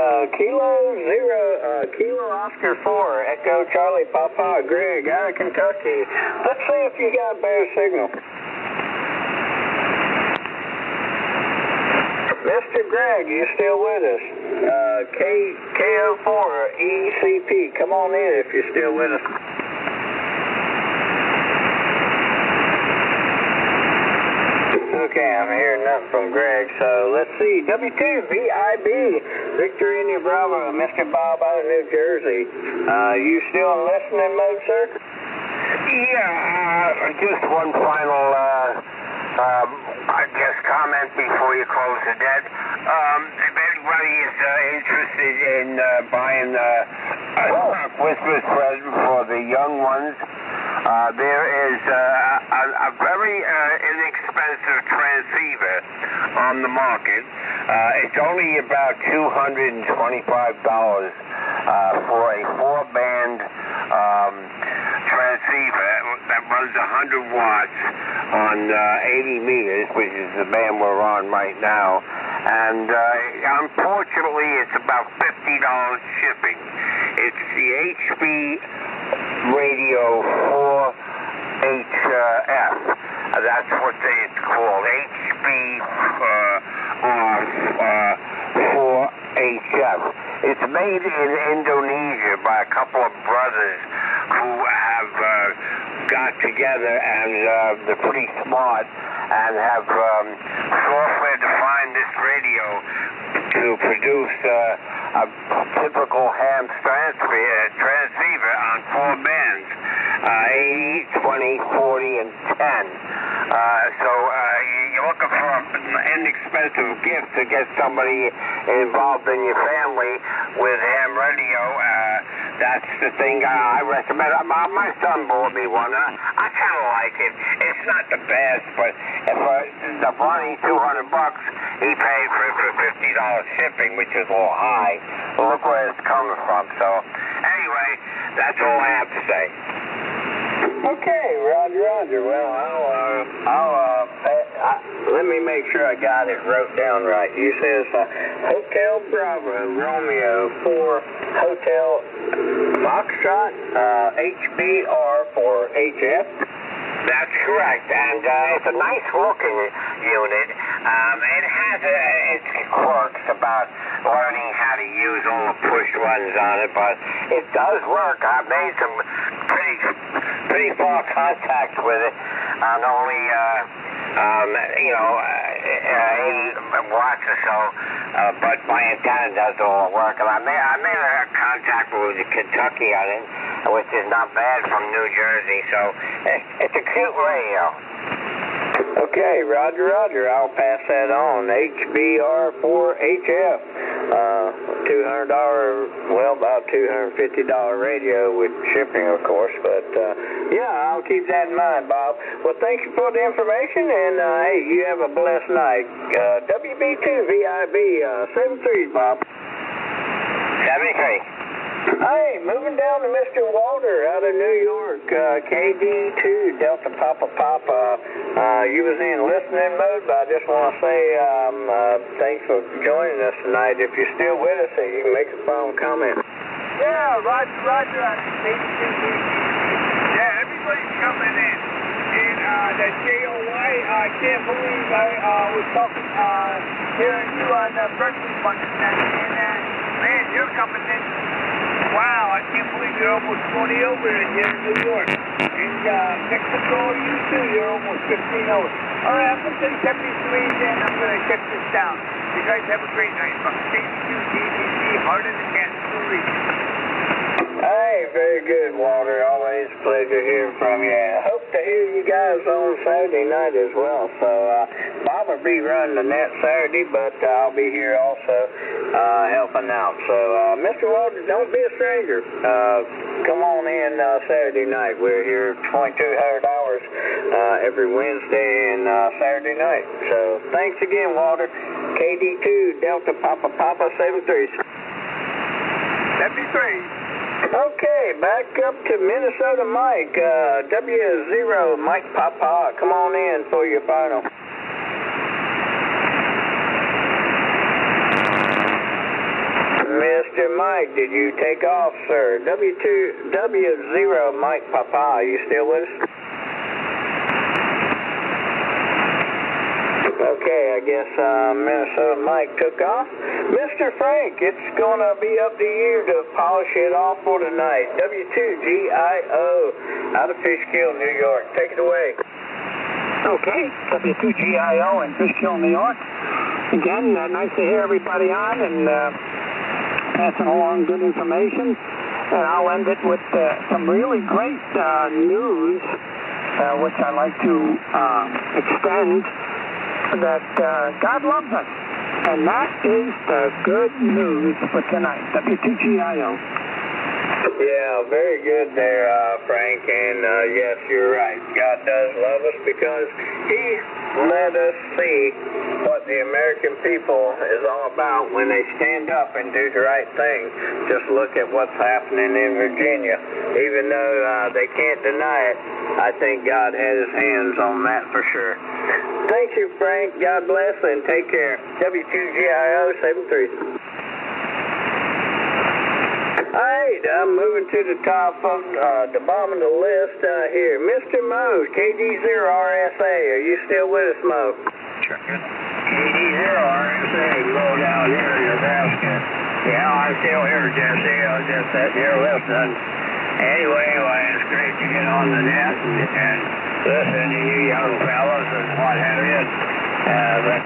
Kilo Oscar 4, Echo Charlie Papa, Greg out of Kentucky. Let's see if you got a better signal. Mr. Greg, you still with us? KO4ECP, come on in if you're still with us. Okay, I'm hearing nothing from Greg, so let's see. W2VIB, Victor India Bravo, Mr. Bob out of New Jersey. You still in listening mode, sir? Yeah, just one final, I guess, comment before you close the dead. If anybody is interested in buying a Christmas present for the young ones, there is a very inexpensive transceiver on the market. It's only about $225 for a 4-band transceiver that runs 100 watts on 80 meters, which is the band we're on right now. And unfortunately, it's about $50 shipping. It's the HB Radio 4HF. That's what it's called, HB 4HF. It's made in Indonesia by a couple of brothers who have got together and they're pretty smart and have software defined this radio to produce a typical ham transceiver on 4 bands, 80, 20, 40, and 10. So you're looking for an inexpensive gift to get somebody involved in your family with ham radio. That's the thing I recommend. My son bought me one. I kind of like it. It's not the best, but the money, $200, he paid for it for $50 shipping, which is a little high. But look where it's coming from. So anyway, that's all I have to say. Okay, Roger. Well, let me make sure I got it wrote down right. You says Hotel Bravo Romeo for Hotel Foxtrot, HBR for HF. That's correct, and it's a nice looking unit. It has its quirks about learning how to use all the push buttons on it, but it does work. I've made some pretty far contacts with it, and only, watts or so, but my antenna does all the work. And I made a contact with Kentucky on it, which is not bad from New Jersey, so it's a cute radio. Okay, Roger, Roger. I'll pass that on. HBR4HF. $200, well, about $250 radio with shipping, of course. But, yeah, I'll keep that in mind, Bob. Well, thank you for the information, and, hey, you have a blessed night. WB2VIB 73, Bob. 73. Hey, moving down to Mr. Walter out of New York, KD2 Delta Papa Papa. You was in listening mode, but I just want to say thanks for joining us tonight. If you're still with us, you can make a phone comment. Yeah, Roger, Roger. Yeah, everybody's coming in. And that JOY, I can't believe I was talking, hearing you on Berkeley Bunch, and man, you're coming in. Wow, I can't believe you're almost 20 over here in New York. In Mexico, you too, you're almost 15 over. All right, I'm going to say 73, then I'm going to get this down. You guys have a great night. From KD2 DVC, Heart of the Kansas region. Hey, very good, Walter. Always a pleasure hearing from you. I hope to hear you guys on Saturday night as well. So, Bob will be running the net Saturday, but I'll be here also helping out. So, Mr. Walter, don't be a stranger. Come on in Saturday night. We're here 2,200 hours every Wednesday and Saturday night. So, thanks again, Walter. KD2 Delta Papa Papa 73. 73. Okay, back up to Minnesota Mike, W0 Mike Papa. Come on in for your final. Mr. Mike, did you take off, sir? W0 Mike Papa, are you still with us? Okay, I guess Minnesota Mike took off. Mr. Frank, it's going to be up to you to polish it off for tonight. W2GIO out of Fishkill, New York. Take it away. Okay, W2GIO in Fishkill, New York. Again, nice to hear everybody on and passing along good information. And I'll end it with some really great news, which I'd like to extend, that God loves us. And that is the good news for tonight, W2GIO. Yeah, very good there, Frank. And yes, you're right. God does love us because He let us see what the American people is all about when they stand up and do the right thing. Just look at what's happening in Virginia. Even though they can't deny it, I think God had His hands on that for sure. Thank you, Frank. God bless and take care. W2GIO 73. All right, I'm moving to the top of the bottom of the list here. Mr. Mo, KD0RSA. Are you still with us, Mo? Check it. KD0RSA, Mo down here in Nebraska. Yeah, I'm still here, Jesse. I was just sitting here listening. Anyway, it's great to get on the net and listen to you young fellas and what have you. But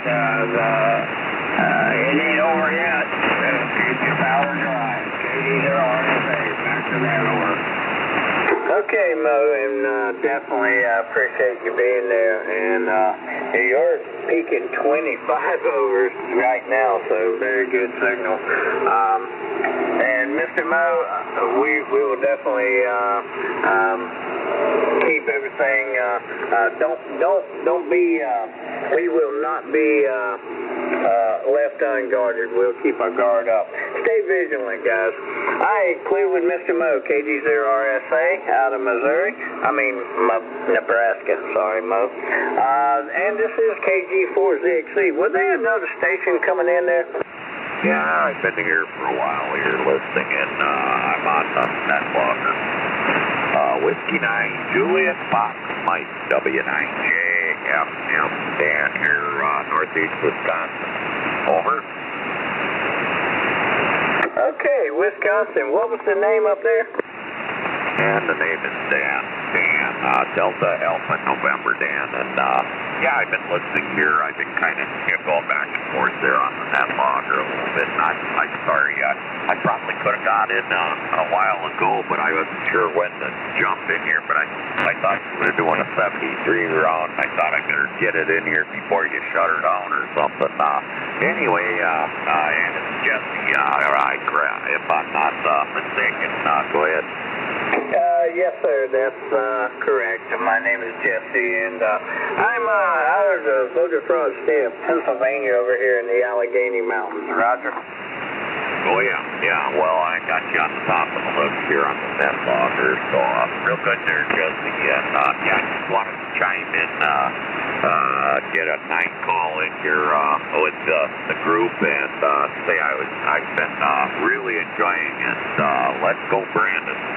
it ain't over yet. Keep your power dry. KD0RSA, back to that over. Okay, Mo, and definitely appreciate you being there. And you're peaking 25 overs right now, so very good signal. And Mr. Mo, we will definitely keep everything. Don't be. We will not be left unguarded. We'll keep our guard up. Stay vigilant, guys. I clear with Mr. Mo, KD0RSA out of Missouri. Nebraska. Sorry, Mo. And this is KG4ZXC. Was there another station coming in there? Yeah, I've been here for a while here listening, and I'm on the Netwalker. Whiskey 9 Juliet Fox Mike W9JFM Dan here, northeast Wisconsin. Over. Okay, Wisconsin. What was the name up there? And the name is Dan. Delta Alpha November Dan, and Yeah, I've been listening here. I've been kind of going back and forth there on that logger a little bit. I'm sorry. I probably could have got in a while ago, but I wasn't sure when to jump in here. But I thought you were doing a 73 round. I thought I better get it in here before you shut her down or something. Anyway, and it's Jesse. If I'm not mistaken, go ahead. Yes, sir, that's correct. My name is Jesse, and I'm out of the Voter Fraud State of Pennsylvania over here in the Allegheny Mountains. Roger. Oh, yeah. Well, I got you on the top of the list here on the net logger, so real good there, Jesse. And I just wanted to chime in, get a night call in here with the group and say I've been really enjoying it. Let's go, Brandon.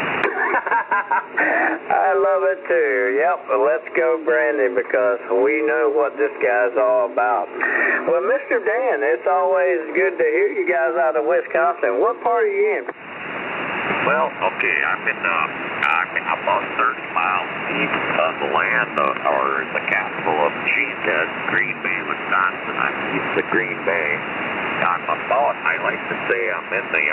I love it too. Yep, let's go, Brandon, because we know what this guy's all about. Well, Mr. Dan, it's always good to hear you guys out of Wisconsin. What part are you in? Well, okay, I'm about 30 miles east of the land, or the capital of Cheesehead, Green Bay, Wisconsin. I'm east of Green Bay. I like to say I'm in the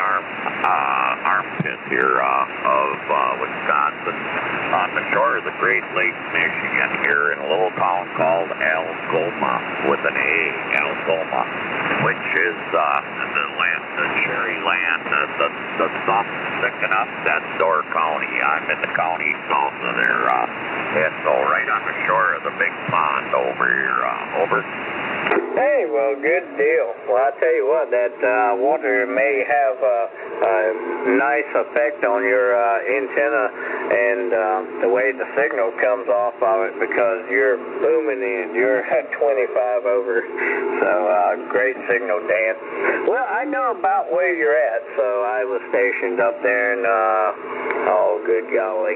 armpit here of Wisconsin, on the shore of the Great Lakes, Michigan, here in a little town called Algoma, with an A, Algoma, which is the cherry land, the thumb sticking up that Door County. I'm in the county south of there, and so right on the shore of the big pond over here. Over. Hey, well, good deal. Well, I tell you what, that water may have a nice effect on your antenna and the way the signal comes off of it, because you're booming in. You're at 25 over, so great signal, Dan. Well, I know about where you're at, so I was stationed up there in, good golly,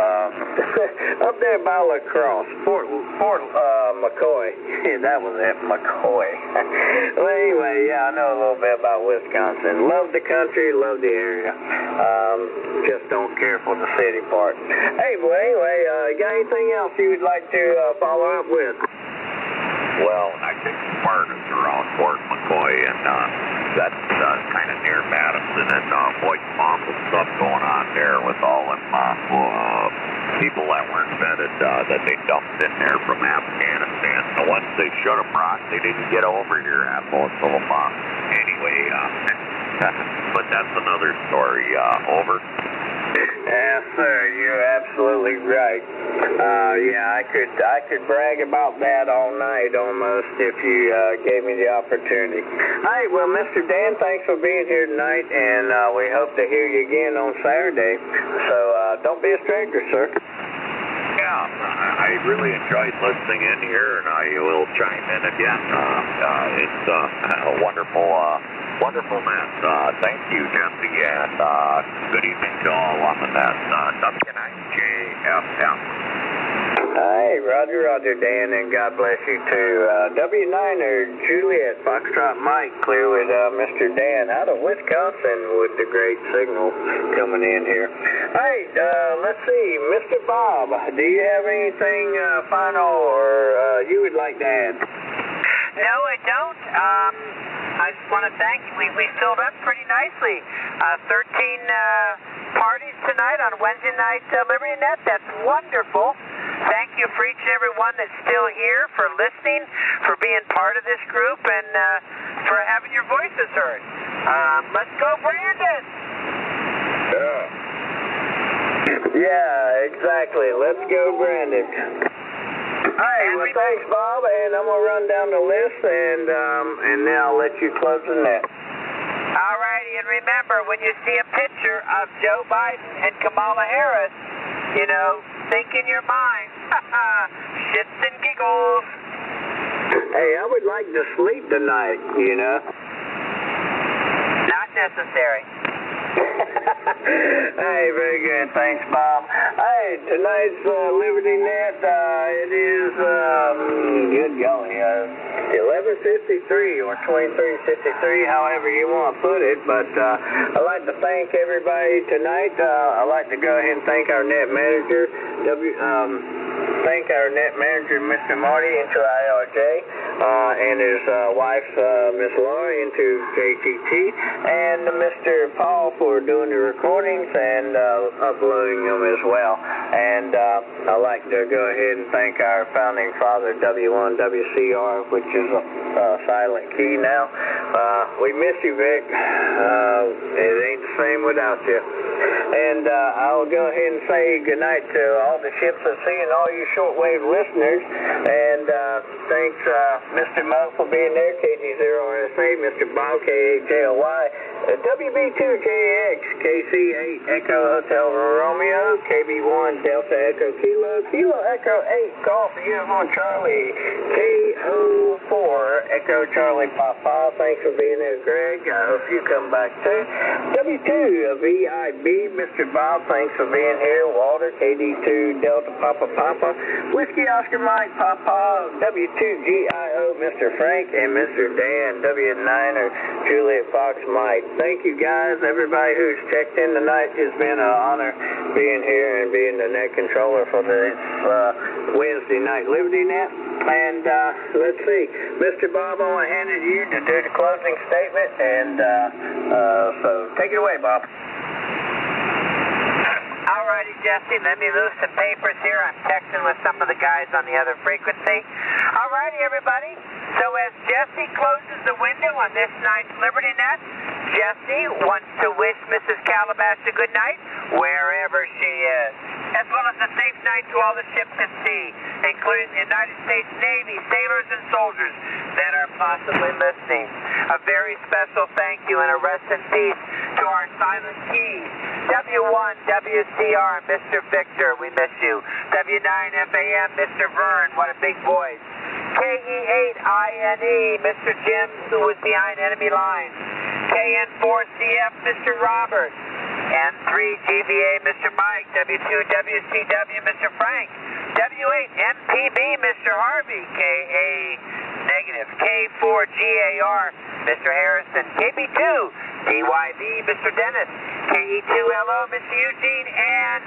up there by La Crosse, Fort McCoy. That was it, McCoy. Well, anyway, yeah, I know a little bit about Wisconsin. Love the country, love the area. Just don't care for the city part. Hey, well, anyway, got anything else you would like to follow up with? Well, I think part is around Fort McCoy, and that's kind of near Madison, and boy, awful stuff going on there with all them people that weren't vetted that they dumped in there from Afghanistan. So once they shut them rock, they didn't get over here, most of them. Anyway, but that's another story. Over. Yes, sir, you're absolutely right. Yeah, I could brag about that all night almost if you gave me the opportunity. All right, well, Mr. Dan, thanks for being here tonight, and we hope to hear you again on Saturday. So don't be a stranger, sir. Yeah, I really enjoyed listening in here, and I will chime in again. It's a wonderful net. Thank you, Jesse, and good evening to all on the net. W9JFM. Hi, Roger, Dan, and God bless you too. W9er Juliet, Foxtrot Mike, clear with Mr. Dan out of Wisconsin with the great signal coming in here. All right, let's see, Mr. Bob, do you have anything final or you would like to add? No, I don't. I just want to thank you. We filled up pretty nicely. 13 parties tonight on Wednesday night Liberty Net. That's wonderful. Thank you for each and every one that's still here, for listening, for being part of this group, and for having your voices heard. Let's go, Brandon! Yeah, exactly. Let's go, Brandon. All right, well, thanks, Bob, and I'm going to run down the list, and then I'll let you close the net. All righty, and remember, when you see a picture of Joe Biden and Kamala Harris, you know, think in your mind, shits and giggles. Hey, I would like to sleep tonight, you know. Not necessary. Hey, very good. Thanks, Bob. Hey, tonight's Liberty Net, it is, good golly, 1153 or 2353, however you want to put it. But I'd like to thank everybody tonight. I'd like to go ahead and thank our net manager, Mr. Marty into IRJ, and his wife, Miss Laura, into JTT, and Mr. Paul for doing the recordings and uploading them as well. And I'd like to go ahead and thank our founding father, W1WCR, which is a silent key now. We miss you, Vic. It ain't the same without you. And I'll go ahead and say goodnight to all the ships at sea and all you shortwave listeners. And thanks, Mr. Mo, for being there, KG0RSA, Mr. Bob, KAJLY, WB2JX, KC8 Echo Hotel Romeo, KB1 Delta Echo Kilo, Kilo Echo 8 Golf Uniform Charlie, KO4 Echo Charlie Papa. Thanks for being there, Greg. I hope you come back too. W2 VIB, Mr. Bob, thanks for being here. Walter, KD2 Delta Papa Papa, Whiskey Oscar Mike Papa, W2GIO Mr. Frank, and Mr. Dan, W9er Juliet Fox Mike. Thank you guys, everybody who's checked in tonight. It's been an honor being here and being the net controller for this Wednesday night Liberty Net. And let's see, Mr. Bob, I want to hand it to you to do the closing statement. And so take it away, Bob. Alrighty, Jesse, let me loose some papers here. I'm texting with some of the guys on the other frequency. Alrighty, everybody. So as Jesse closes the window on this night's Liberty Net, Jesse wants to wish Mrs. Calabash a good night wherever she is, as well as a safe night to all the ships at sea, including the United States Navy, sailors and soldiers that are possibly listening. A very special thank you and a rest in peace to our silent keys. W1 WCR, Mr. Victor, we miss you. W9 FAM, Mr. Vern, what a big voice. KE8 INE, Mr. Jim, who was behind enemy lines. KN4CF, Mr. Robert. N3GVA, Mr. Mike. W2 WCW, Mr. Frank. W8 MPB, Mr. Harvey. KA negative. K4GAR, Mr. Harrison. KB2 DYB, Mr. Dennis. KE2LO, Mr. Eugene. And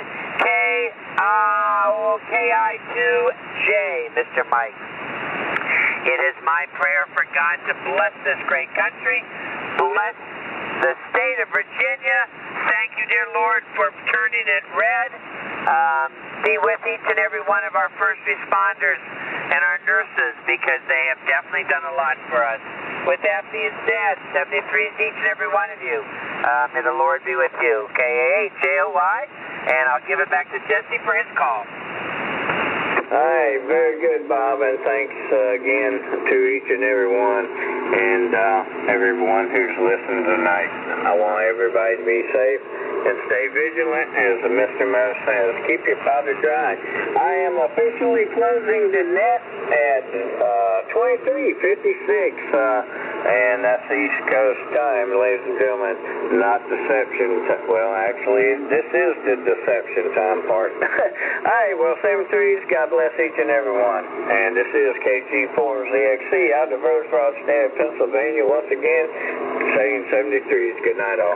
KI2J, Mr. Mike. It is my prayer for God to bless this great country, bless the state of Virginia. Thank you, dear Lord, for turning it red. Be with each and every one of our first responders and our nurses, because they have definitely done a lot for us. With that being said, 73 is each and every one of you. May the Lord be with you. KAJOY, and I'll give it back to Jesse for his call. Hi, very good, Bob, and thanks again to each and every one, and everyone who's listened tonight. I want everybody to be safe and stay vigilant, as Mr. Moe says. Keep your powder dry. I am officially closing the net at 23:56, and that's East Coast time, ladies and gentlemen, not deception. Well, actually, this is the deception time part. All right, well, 7-3s, God bless each and every one. And this is KG4ZXC out of Rosebud State, Pennsylvania. Once again, saying 73s. Good night, all.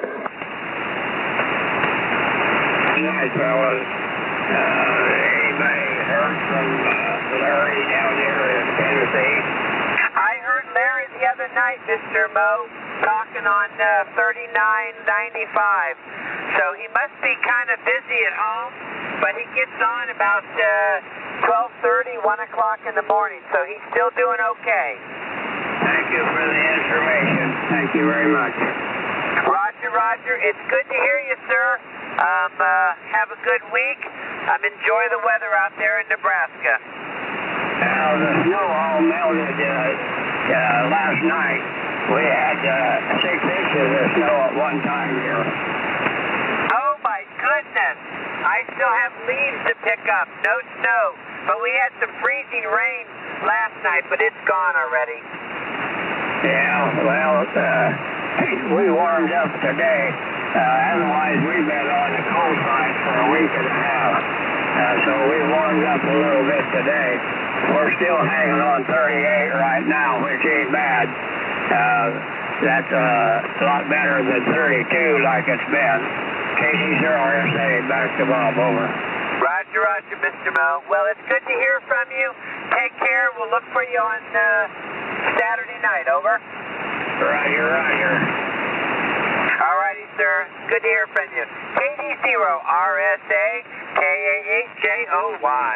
Good night, fellas. Anybody heard from Larry down there in Tennessee? I heard Larry the other night, Mr. Mo, talking on 3995. So he must be kind of busy at home, but he gets on about 12:30, 1 o'clock in the morning, so he's still doing okay. Thank you for the information. Thank you very much. Roger, Roger. It's good to hear you, sir. Have a good week. Enjoy the weather out there in Nebraska. Now, the snow all melted last night. We had 6 inches of snow at one time here. Oh, my goodness. I still have leaves to pick up. No snow. But we had some freezing rain last night, but it's gone already. Yeah, well, we warmed up today. Otherwise, we've been on the cold side for a week and a half. So we warmed up a little bit today. We're still hanging on 38 right now, which ain't bad. That's a lot better than 32 like it's been. KC0 RSA, back to Bob, over. Roger, roger, Mr. Mo. Well, it's good to hear from you. Take care. We'll look for you on Saturday night, over. Roger, roger. All righty, sir. Good to hear from you. KD0 RSA, KAHJOY.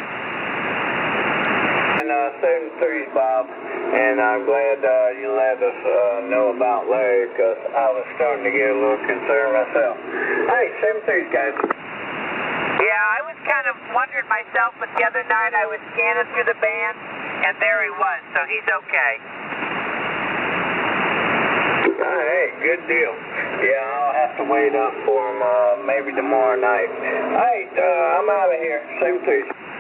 And 73's Bob, and I'm glad you let us know about Larry, because I was starting to get a little concerned myself. Hey, 73's guys. Yeah, I was kind of wondering myself, but the other night I was scanning through the band, and there he was, so he's okay. Hey, good deal. Yeah, I'll have to wait up for him maybe tomorrow night. Hey, I'm out of here. 73's.